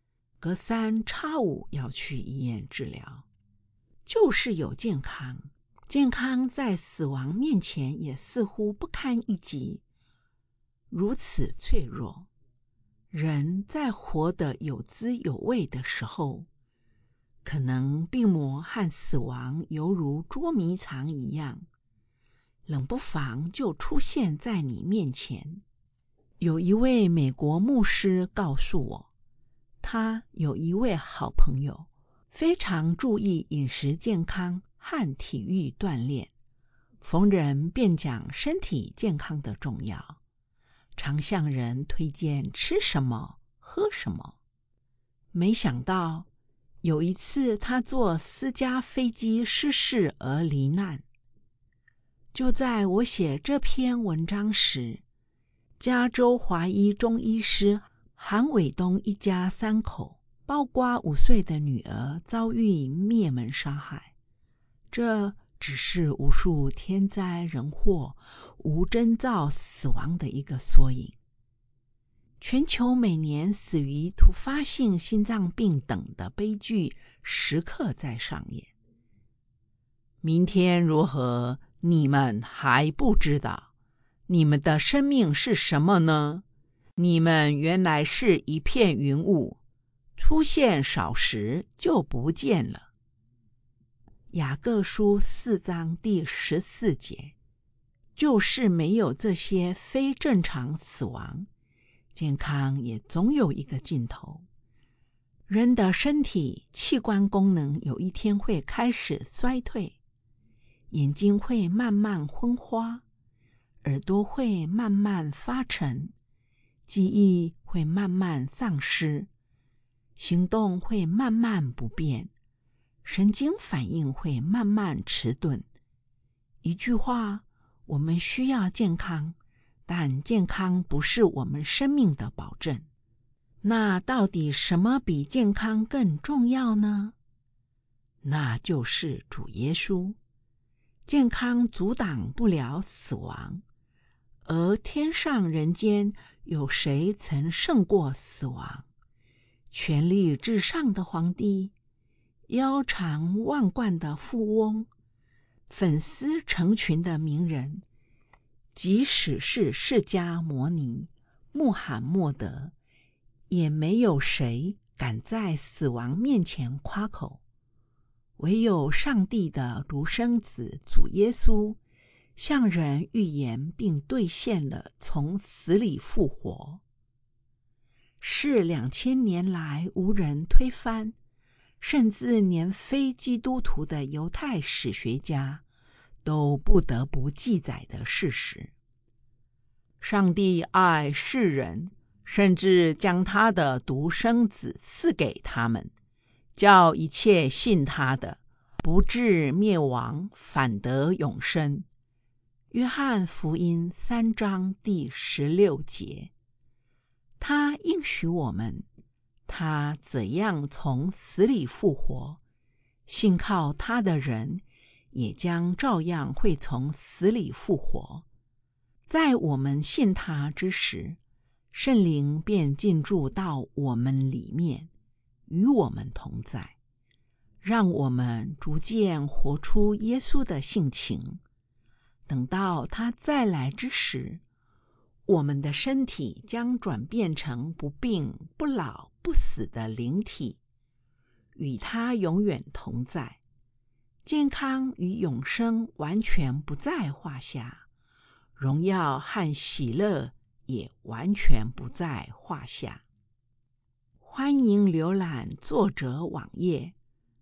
隔三差五要去医院治疗，就是有健康，健康在死亡面前也似乎不堪一击，如此脆弱。人在活得有滋有味的时候，可能病魔和死亡犹如捉迷藏一样，冷不防就出现在你面前。有一位美国牧师告诉我，他有一位好朋友，非常注意饮食健康和体育锻炼，逢人便讲身体健康的重要，常向人推荐吃什么喝什么。没想到有一次他坐私家飞机失事而罹难。就在我写这篇文章时，加州华裔中医师韩伟东一家3口，包括5岁的女儿，遭遇灭门杀害。这只是无数天灾人祸无征兆死亡的一个缩影。全球每年死于突发性心脏病等的悲剧时刻在上演。明天如何，你们还不知道。你们的生命是什么呢？你们原来是一片云雾，出现少时就不见了。雅各书4章第14节，就是没有这些非正常死亡，健康也总有一个尽头。人的身体器官功能有一天会开始衰退，眼睛会慢慢昏花，耳朵会慢慢发沉，记忆会慢慢丧失，行动会慢慢不便，神经反应会慢慢迟钝。一句话，我们需要健康，但健康不是我们生命的保证。那到底什么比健康更重要呢？那就是主耶稣。健康阻挡不了死亡，而天上人间有谁曾胜过死亡？权力至上的皇帝，腰缠万贯的富翁，粉丝成群的名人，即使是释迦牟尼、穆罕默德，也没有谁敢在死亡面前夸口。唯有上帝的独生子主耶稣向人预言并兑现了从死里复活，是2000年来无人推翻，甚至连非基督徒的犹太史学家都不得不记载的事实。上帝爱世人，甚至将他的独生子赐给他们，叫一切信他的不至灭亡，反得永生。约翰福音3章第16节。他应许我们，他怎样从死里复活，信靠他的人也将照样会从死里复活。在我们信他之时，圣灵便进驻到我们里面，与我们同在，让我们逐渐活出耶稣的性情。等到他再来之时，我们的身体将转变成不病不老不死的灵体，与他永远同在。健康与永生完全不在话下，荣耀和喜乐也完全不在话下。欢迎浏览作者网页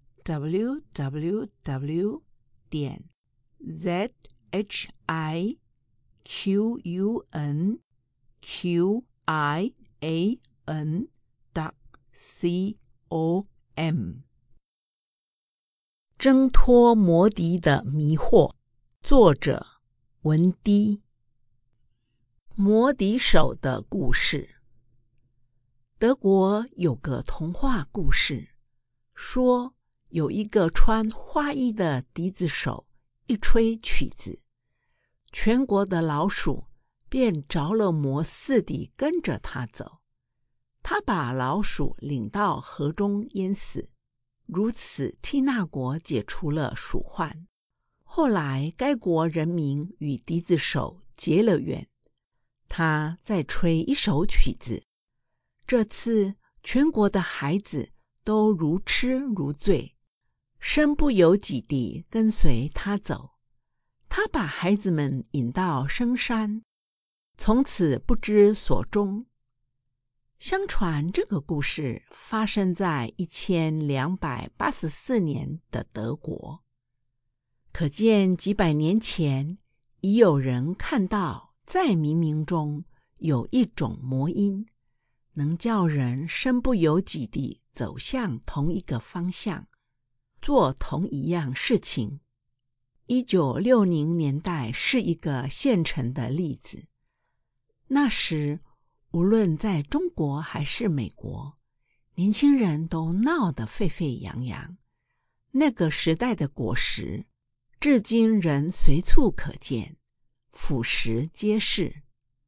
www.zhiqqian.com。 挣脱魔敌的迷惑，作者文迪。魔笛手的故事。德国有个童话故事，说有一个穿花衣的笛子手，一吹曲子，全国的老鼠便着了魔似的跟着他走。 他把老鼠领到河中淹死，如此替那国解除了鼠患。后来该国人民与笛子手结了怨，他再吹一首曲子，这次全国的孩子都如痴如醉，身不由己地跟随他走。他把孩子们引到深山，从此不知所终。相传这个故事发生在1284年的德国，可见几百年前已有人看到在冥冥中有一种魔音，能叫人身不由己地走向同一个方向，做同一样事情。1960年代是一个现成的例子。那时无论在中国还是美国，年轻人都闹得沸沸扬扬。那个时代的果实至今仍随处可见，俯拾皆是。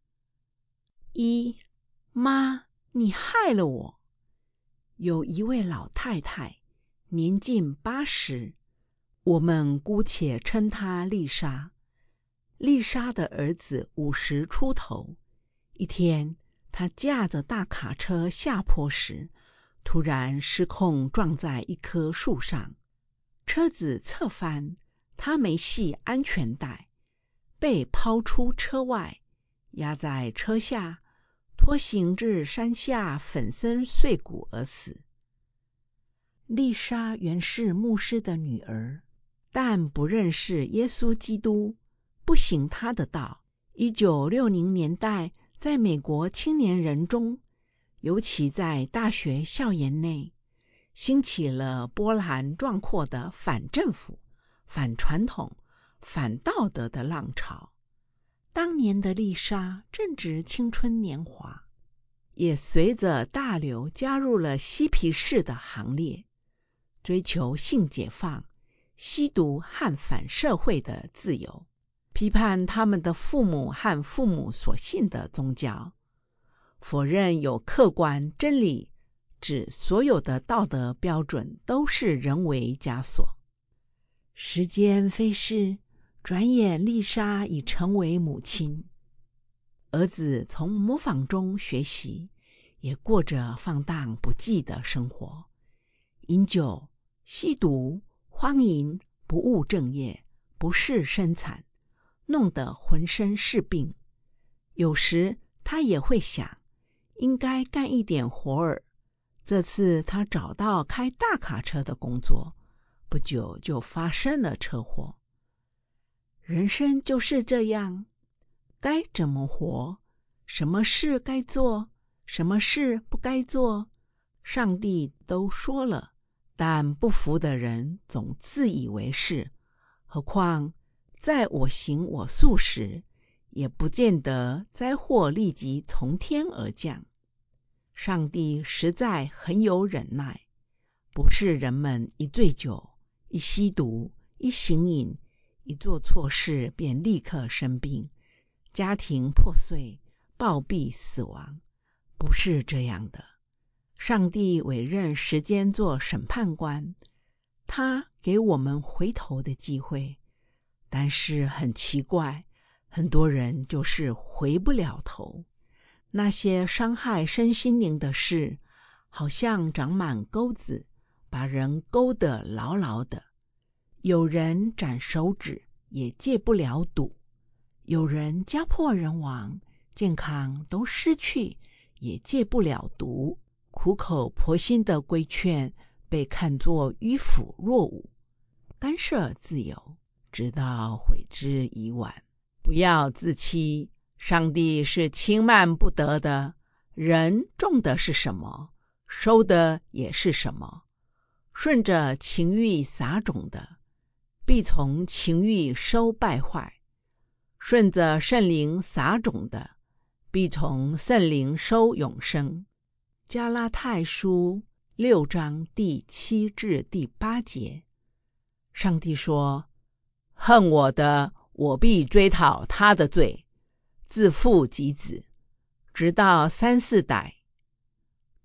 妈，你害了我。有一位老太太，年近80，我们姑且称她丽莎。丽莎的儿子50出头。一天，她驾着大卡车下坡时，突然失控撞在一棵树上，车子侧翻，她没系安全带，被抛出车外，压在车下，拖行至山下，粉身碎骨而死。丽莎原是牧师的女儿，但不认识耶稣基督，不行他的道。1960年代，在美国青年人中，尤其在大学校园内，兴起了波澜壮阔的反政府、反传统、反道德的浪潮。当年的丽莎正值青春年华，也随着大流加入了嬉皮士的行列，追求性解放、吸毒和反社会的自由，批判他们的父母和父母所信的宗教，否认有客观真理，指所有的道德标准都是人为枷锁。时间飞逝，转眼丽莎已成为母亲，儿子从模仿中学习，也过着放荡不羁的生活，饮酒、吸毒、荒淫，不务正业，不事生产，弄得浑身是病。有时他也会想，应该干一点活儿。这次他找到开大卡车的工作，不久就发生了车祸。人生就是这样，该怎么活，什么事该做，什么事不该做，上帝都说了，但不服的人总自以为是。何况在我行我素时，也不见得灾祸立即从天而降。上帝实在很有忍耐，不是人们一醉酒、一吸毒、一行瘾、一做错事便立刻生病，家庭破碎，暴毙死亡，不是这样的。上帝委任时间做审判官，他给我们回头的机会，但是很奇怪，很多人就是回不了头。那些伤害身心灵的事，好像长满钩子，把人勾得牢牢的。有人斩手指，也戒不了赌；有人家破人亡，健康都失去，也戒不了毒。苦口婆心的规劝，被看作迂腐落伍，干涉自由，直到悔之已晚。不要自欺，上帝是轻慢不得的，人种的是什么，收的也是什么。顺着情欲撒种的，必从情欲收败坏；顺着圣灵撒种的，必从圣灵收永生。加拉太书6章第7至第8节，上帝说：恨我的，我必追讨他的罪，自父及子，直到3、4代。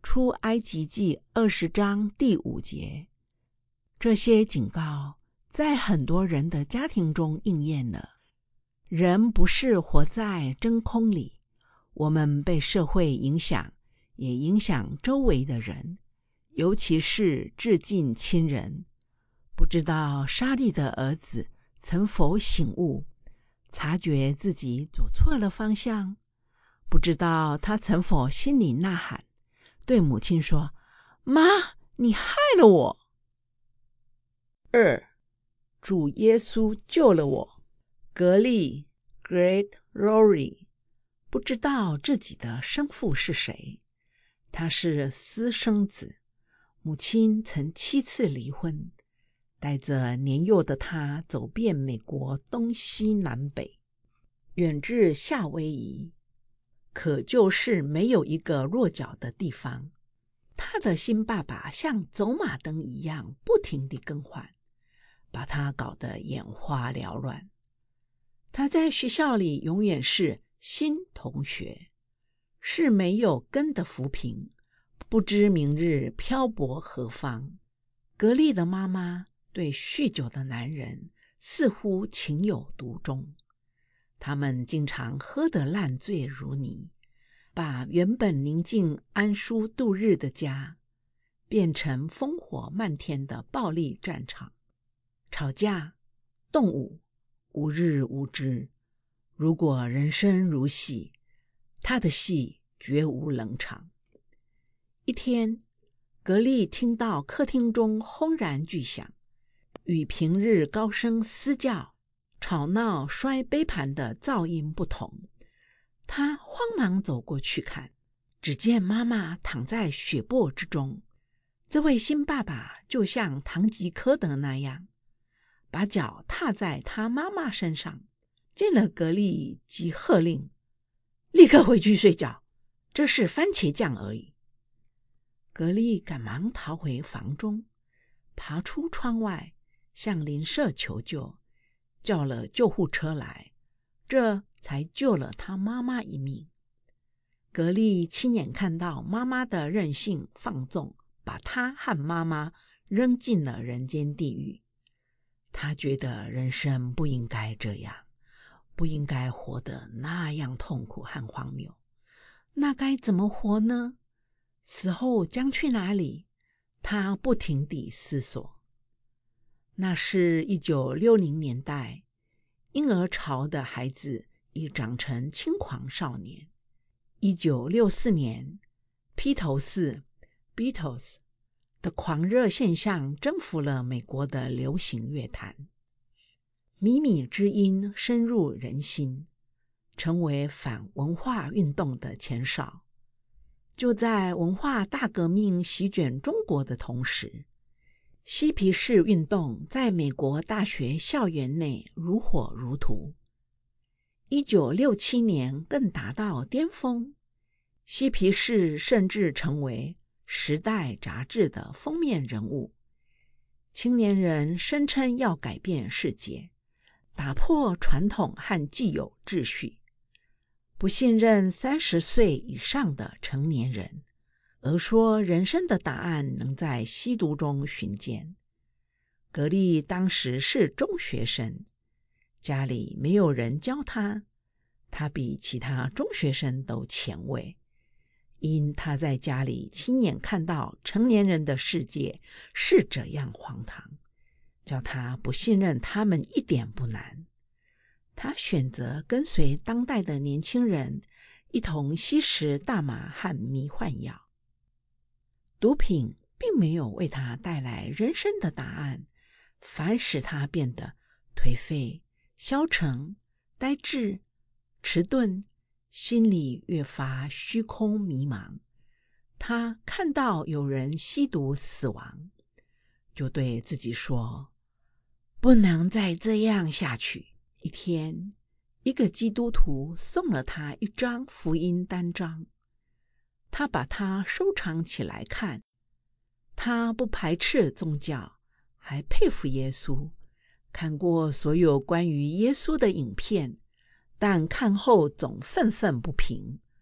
出埃及记20章第5节。这些警告在很多人的家庭中应验了。人不是活在真空里，我们被社会影响，也影响周围的人，尤其是至近亲人。不知道沙利的儿子曾否醒悟，察觉自己走错了方向？不知道他曾否心里呐喊，对母亲说：“妈，你害了我。”2. 主耶稣救了我。格利 Great Rory 不知道自己的生父是谁，他是私生子，母亲曾7次离婚，带着年幼的他走遍美国东西南北，远至夏威夷，可就是没有一个落脚的地方。他的新爸爸像走马灯一样不停地更换，把他搞得眼花缭乱。他在学校里永远是新同学，是没有根的浮萍，不知明日漂泊何方。格利的妈妈对酗酒的男人似乎情有独钟，他们经常喝得烂醉如泥，把原本宁静安舒度日的家变成烽火漫天的暴力战场。吵架、动武，无日无之。如果人生如戏，他的戏绝无冷场。一天，格利听到客厅中轰然巨响，与平日高声嘶叫、吵闹摔杯盘的噪音不同。他慌忙走过去看，只见妈妈躺在血泊之中。这位新爸爸就像堂吉诃德那样，把脚踏在他妈妈身上。见了格利即喝令：“立刻回去睡觉，这是番茄酱而已。”格利赶忙逃回房中，爬出窗外，向邻舍求救，叫了救护车来，这才救了他妈妈一命。格利亲眼看到妈妈的任性放纵，把他和妈妈扔进了人间地狱。他觉得人生不应该这样，不应该活得那样痛苦和荒谬。那该怎么活呢？死后将去哪里？他不停地思索。那是1960年代，婴儿潮的孩子已长成轻狂少年。1964年，披头士 Beatles 的狂热现象征服了美国的流行乐坛，靡靡之音深入人心，成为反文化运动的前哨。就在文化大革命席卷中国的同时，嬉皮士运动在美国大学校园内如火如荼。1967年更达到巅峰，嬉皮士甚至成为《时代》杂志的封面人物。青年人声称要改变世界，打破传统和既有秩序，不信任30岁以上的成年人，而说人生的答案能在吸毒中寻见。格利当时是中学生，家里没有人教他，他比其他中学生都前卫，因他在家里亲眼看到成年人的世界是这样荒唐，叫他不信任他们一点不难。他选择跟随当代的年轻人一同吸食大麻和迷幻药。毒品并没有为他带来人生的答案，反使他变得颓废、消沉、呆滞、迟钝，心里越发虚空迷茫。他看到有人吸毒死亡，就对自己说，不能再这样下去。一天，一个基督徒送了他一张福音单张，他把它收藏起来看。他不排斥宗教，还佩服耶稣，看过所有关于耶稣的影片，但看后总愤愤不平，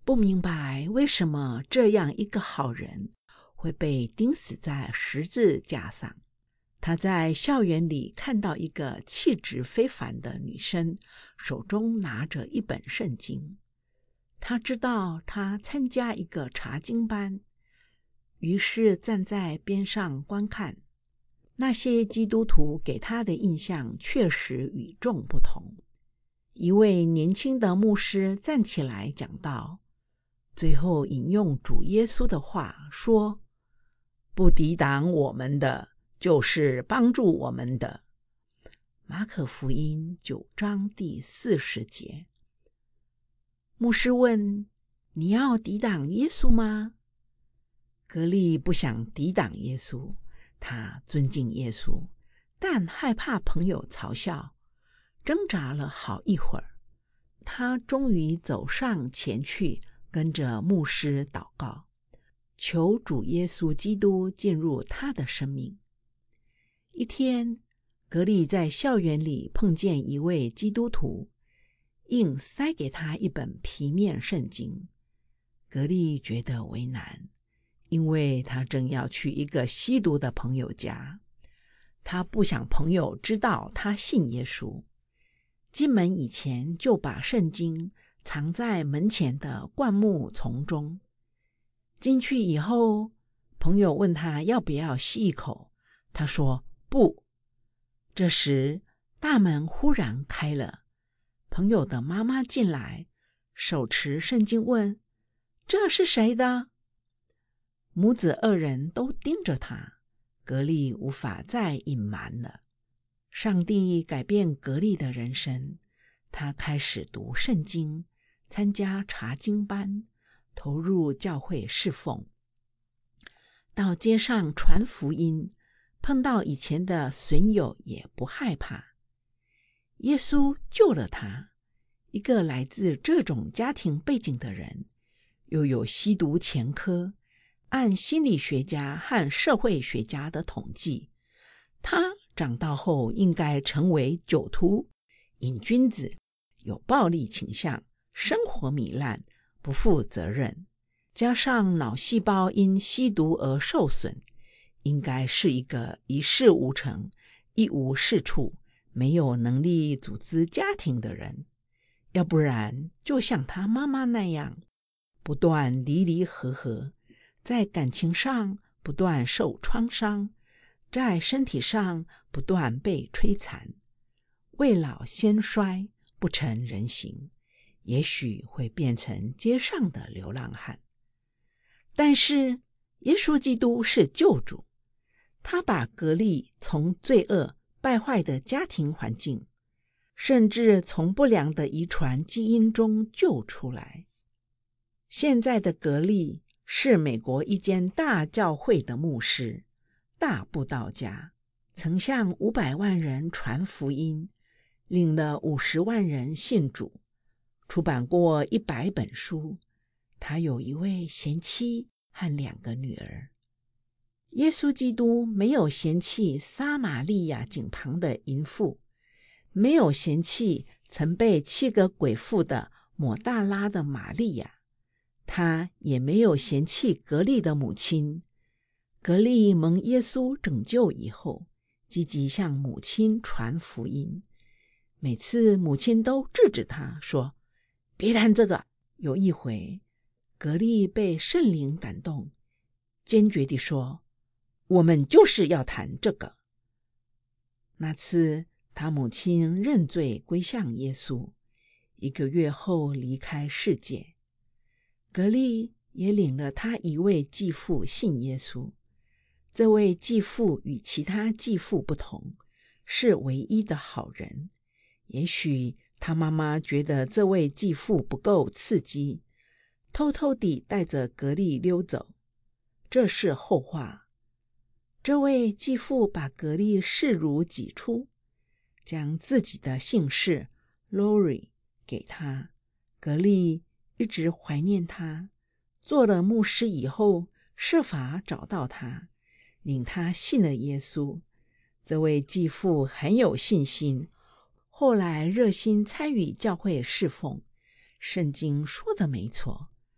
不明白为什么这样一个好人会被钉死在十字架上。他在校园里看到一个气质非凡的女生，手中拿着一本圣经。他知道她参加一个查经班，于是站在边上观看。那些基督徒给他的印象确实与众不同。一位年轻的牧师站起来讲道，最后引用主耶稣的话说：不抵挡我们的，就是帮助我们的。马可福音9章第40节。牧师问：你要抵挡耶稣吗？格利不想抵挡耶稣，他尊敬耶稣，但害怕朋友嘲笑，挣扎了好一会儿，他终于走上前去，跟着牧师祷告，求主耶稣基督进入他的生命。一天，格利在校园里碰见一位基督徒，硬塞给他一本皮面圣经。格利觉得为难，因为他正要去一个吸毒的朋友家，他不想朋友知道他信耶稣。进门以前就把圣经藏在门前的灌木丛中。进去以后，朋友问他要不要吸一口，他说不。这时大门忽然开了，朋友的妈妈进来，手持圣经问：这是谁的？母子二人都盯着他，格利无法再隐瞒了。上帝改变格利的人生，他开始读圣经，参加查经班，投入教会侍奉。到街上传福音，碰到以前的损友也不害怕。耶稣救了他。一个来自这种家庭背景的人，又有吸毒前科，按心理学家和社会学家的统计，他长大后应该成为酒徒、瘾君子，有暴力倾向，生活糜烂，不负责任，加上脑细胞因吸毒而受损，应该是一个一事无成、一无是处、没有能力组织家庭的人。要不然就像他妈妈那样，不断离离合合，在感情上不断受创伤，在身体上不断被摧残，未老先衰，不成人形，也许会变成街上的流浪汉。但是耶稣基督是救主，他把格利从罪恶败坏的家庭环境，甚至从不良的遗传基因中救出来。现在的格利是美国一间大教会的牧师，大布道家，曾向500万人传福音，领了50万人信主，出版过100本书。他有一位贤妻和2个女儿。耶稣基督没有嫌弃撒玛利亚井旁的淫妇，没有嫌弃曾被7个鬼附的抹大拉的玛利亚，他也没有嫌弃格利的母亲。格利蒙耶稣拯救以后，积极向母亲传福音，每次母亲都制止他说：别谈这个。有一回，格利被圣灵感动，坚决地说：我们就是要谈这个。那次他母亲认罪归向耶稣，1个月后离开世界。格利也领了他一位继父信耶稣。这位继父与其他继父不同，是唯一的好人。也许他妈妈觉得这位继父不够刺激，偷偷地带着格利溜走，这是后话。这位继父把格利视如己出，将自己的姓氏 Lori 给他。格利一直怀念他，做了牧师以后，设法找到他，领他信了耶稣。这位继父很有信心，后来热心参与教会侍奉。圣经说的没错，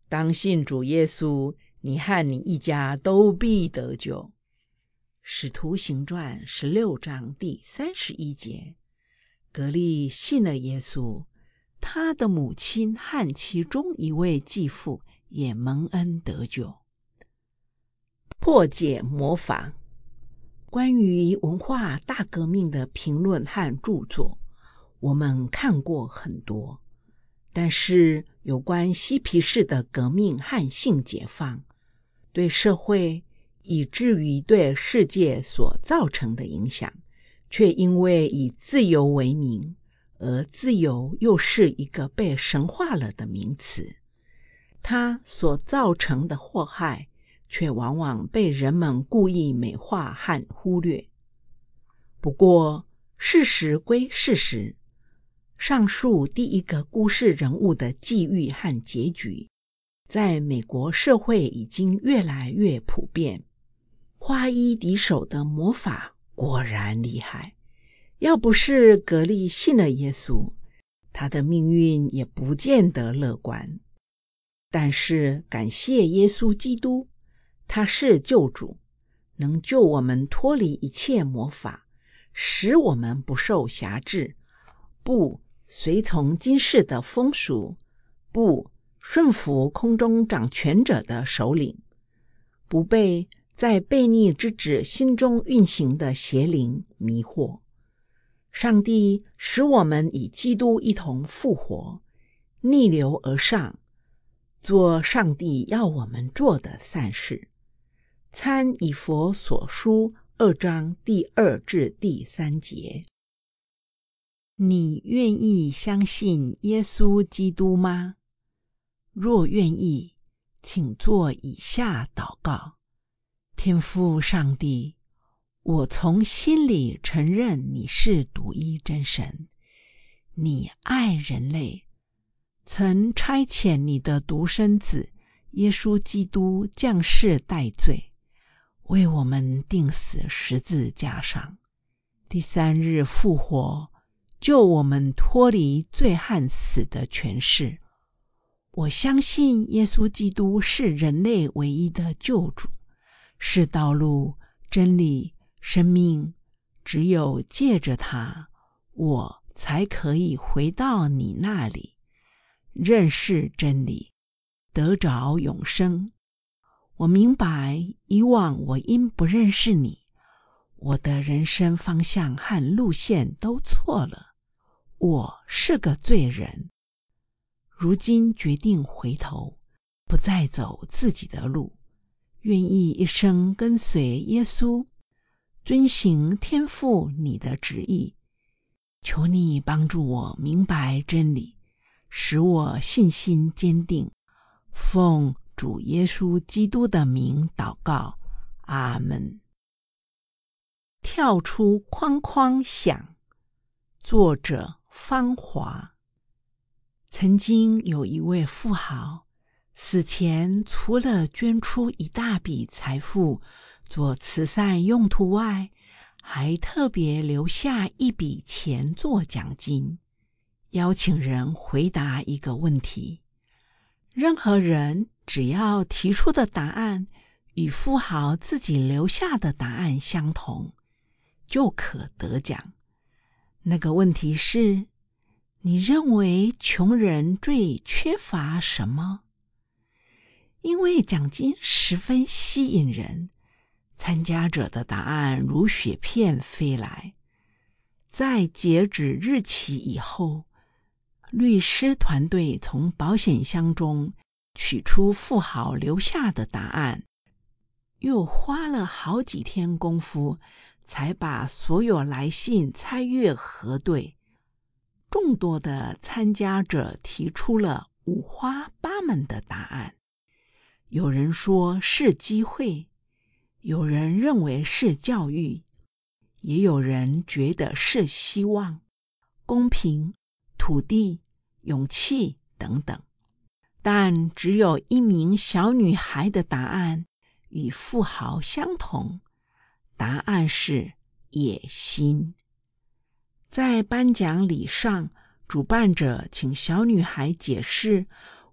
当信主耶稣，你和你一家都必得救。使徒行传16章第31节，革利信了耶稣，他的母亲和其中一位继父也蒙恩得救。破解魔法。关于文化大革命的评论和著作，我们看过很多，但是有关嬉皮士的革命和性解放，对社会以至于对世界所造成的影响，却因为以自由为名，而自由又是一个被神化了的名词，它所造成的祸害却往往被人们故意美化和忽略。不过事实归事实，上述第一个故事人物的际遇和结局，在美国社会已经越来越普遍。花衣敌手的魔法果然厉害，要不是革利信了耶稣，他的命运也不见得乐观。但是感谢耶稣基督，他是救主，能救我们脱离一切魔法，使我们不受辖制，不随从今世的风俗，不顺服空中掌权者的首领，不被在悖逆之子心中运行的邪灵迷惑。上帝使我们与基督一同复活，逆流而上，做上帝要我们做的善事。参以弗所书2章第2至第3节。你愿意相信耶稣基督吗？若愿意，请做以下祷告。天父上帝，我从心里承认你是独一真神，你爱人类，曾差遣你的独生子耶稣基督降世代罪，为我们钉死十字架上，第3日复活，救我们脱离罪和死的权势。我相信耶稣基督是人类唯一的救主，是道路、真理、生命，只有借着他，我才可以回到你那里，认识真理，得着永生。我明白以往我因不认识你，我的人生方向和路线都错了，我是个罪人。如今决定回头，不再走自己的路，愿意一生跟随耶稣，遵行天父你的旨意。求你帮助我明白真理，使我信心坚定。奉主耶稣基督的名祷告，阿们。跳出框框想。作者方华。曾经有一位富豪，死前除了捐出一大笔财富做慈善用途外，还特别留下一笔钱做奖金，邀请人回答一个问题。任何人只要提出的答案与富豪自己留下的答案相同，就可得奖。那个问题是，你认为穷人最缺乏什么？因为奖金十分吸引人，参加者的答案如雪片飞来。在截止日期以后，律师团队从保险箱中取出富豪留下的答案，又花了好几天功夫，才把所有来信拆阅核对。众多的参加者提出了五花八门的答案，有人说是机会，有人认为是教育，也有人觉得是希望、公平、土地、勇气等等。但只有一名小女孩的答案与富豪相同，答案是野心。在颁奖礼上，主办者请小女孩解释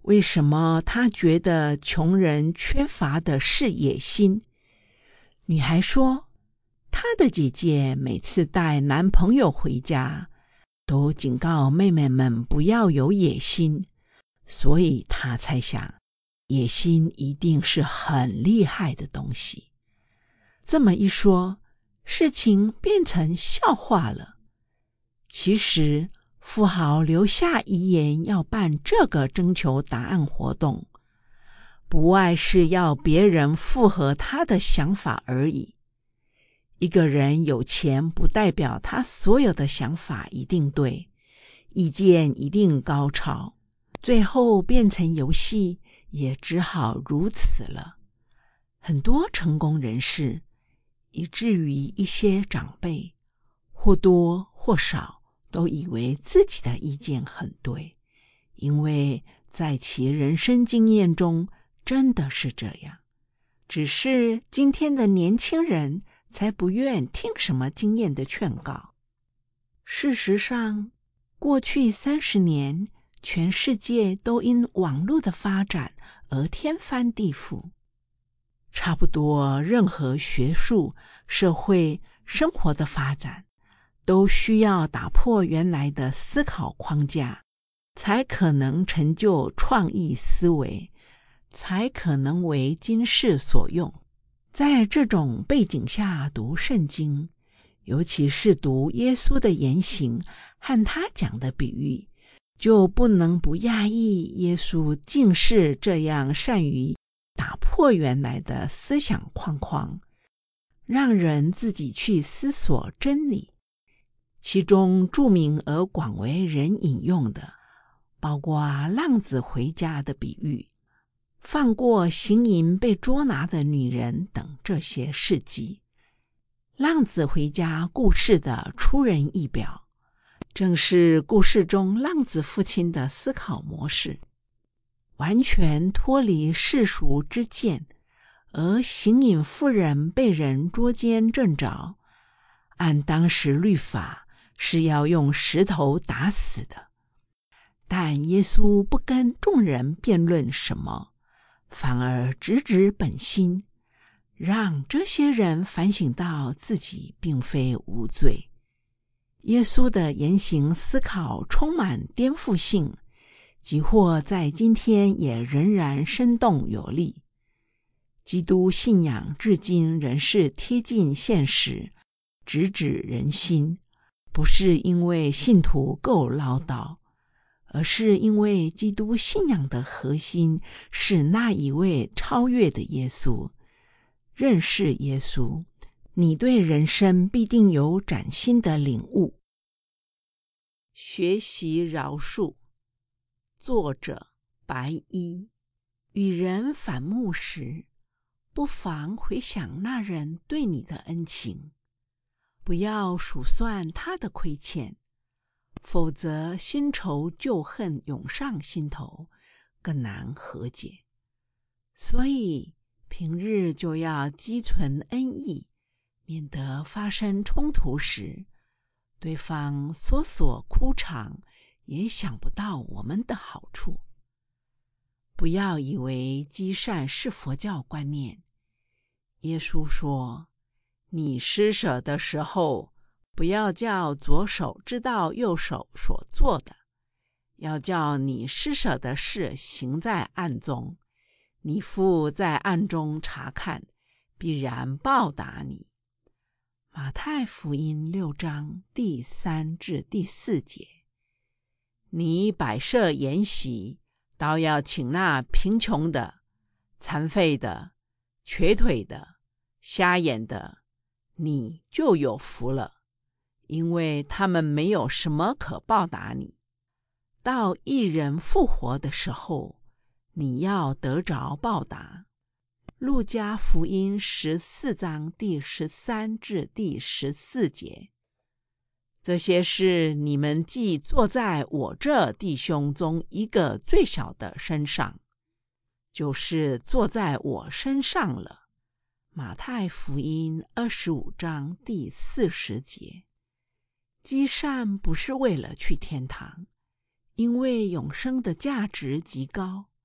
为什么他觉得穷人缺乏的是野心？女孩说，她的姐姐每次带男朋友回家，都警告妹妹们不要有野心，所以她猜想，野心一定是很厉害的东西。这么一说，事情变成笑话了。其实，富豪留下遗言要办这个征求答案活动，不外是要别人附和他的想法而已。一个人有钱不代表他所有的想法一定对，意见一定高超，最后变成游戏也只好如此了。很多成功人士，以至于一些长辈，或多或少都以为自己的意见很对，因为在其人生经验中真的是这样。只是今天的年轻人才不愿听什么经验的劝告。事实上，过去30年，全世界都因网络的发展而天翻地覆。差不多任何学术、社会、生活的发展，都需要打破原来的思考框架，才可能成就创意思维，才可能为今世所用。在这种背景下读圣经，尤其是读耶稣的言行和他讲的比喻，就不能不讶异耶稣竟是这样善于打破原来的思想框框，让人自己去思索真理。其中著名而广为人引用的，包括浪子回家的比喻、放过行淫被捉拿的女人等这些事迹。浪子回家故事的出人意表，正是故事中浪子父亲的思考模式，完全脱离世俗之见，而行淫妇人被人捉奸正着，按当时律法是要用石头打死的。但耶稣不跟众人辩论什么，反而直指本心，让这些人反省到自己并非无罪。耶稣的言行思考充满颠覆性，即或在今天也仍然生动有力。基督信仰至今仍是贴近现实，直指人心，不是因为信徒够唠叨，而是因为基督信仰的核心是那一位超越的耶稣。认识耶稣，你对人生必定有崭新的领悟。学习饶恕，作者白衣。与人反目时，不妨回想那人对你的恩情，不要数算他的亏欠，否则新仇旧恨涌上心头，更难和解。所以平日就要积存恩义，免得发生冲突时，对方索索哭偿，也想不到我们的好处。不要以为积善是佛教观念。耶稣说，你施舍的时候，不要叫左手知道右手所做的，要叫你施舍的事行在暗中，你父在暗中查看，必然报答你。马太福音6章第3至第4节。你摆设筵席，倒要请那贫穷的、残废的、瘸腿的、瞎眼的，你就有福了，因为他们没有什么可报答你。到义人复活的时候，你要得着报答。路加福音14章第13至第14节。这些事你们既做在我这弟兄中一个最小的身上，就是做在我身上了。马太福音25章第40节。积善不是为了去天堂，因为永生的价值极高，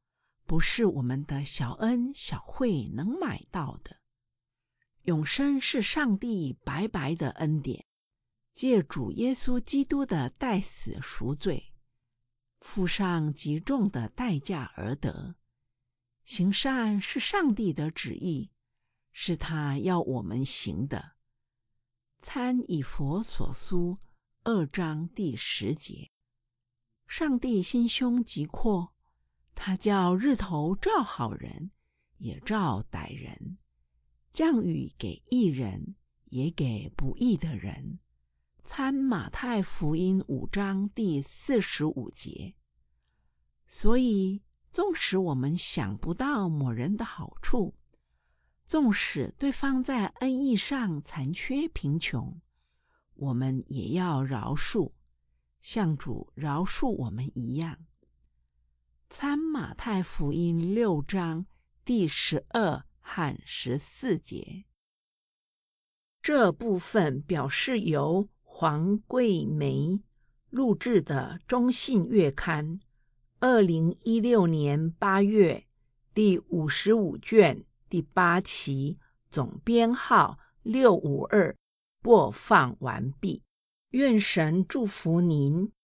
不是我们的小恩小惠能买到的。永生是上帝白白的恩典，借主耶稣基督的代死赎罪，付上极重的代价而得。行善是上帝的旨意，是他要我们行的。参以弗所书2章第10节。上帝心胸极阔，他叫日头照好人，也照歹人，降雨给义人，也给不义的人。参马太福音5章第45节。所以纵使我们想不到某人的好处，纵使对方在恩义上残缺贫穷，我们也要饶恕，像主饶恕我们一样。参马太福音6章第12和14节。这部分表示由黄桂梅录制的中信月刊2016年8月第55卷第8期，总编号652，播放完毕。愿神祝福您。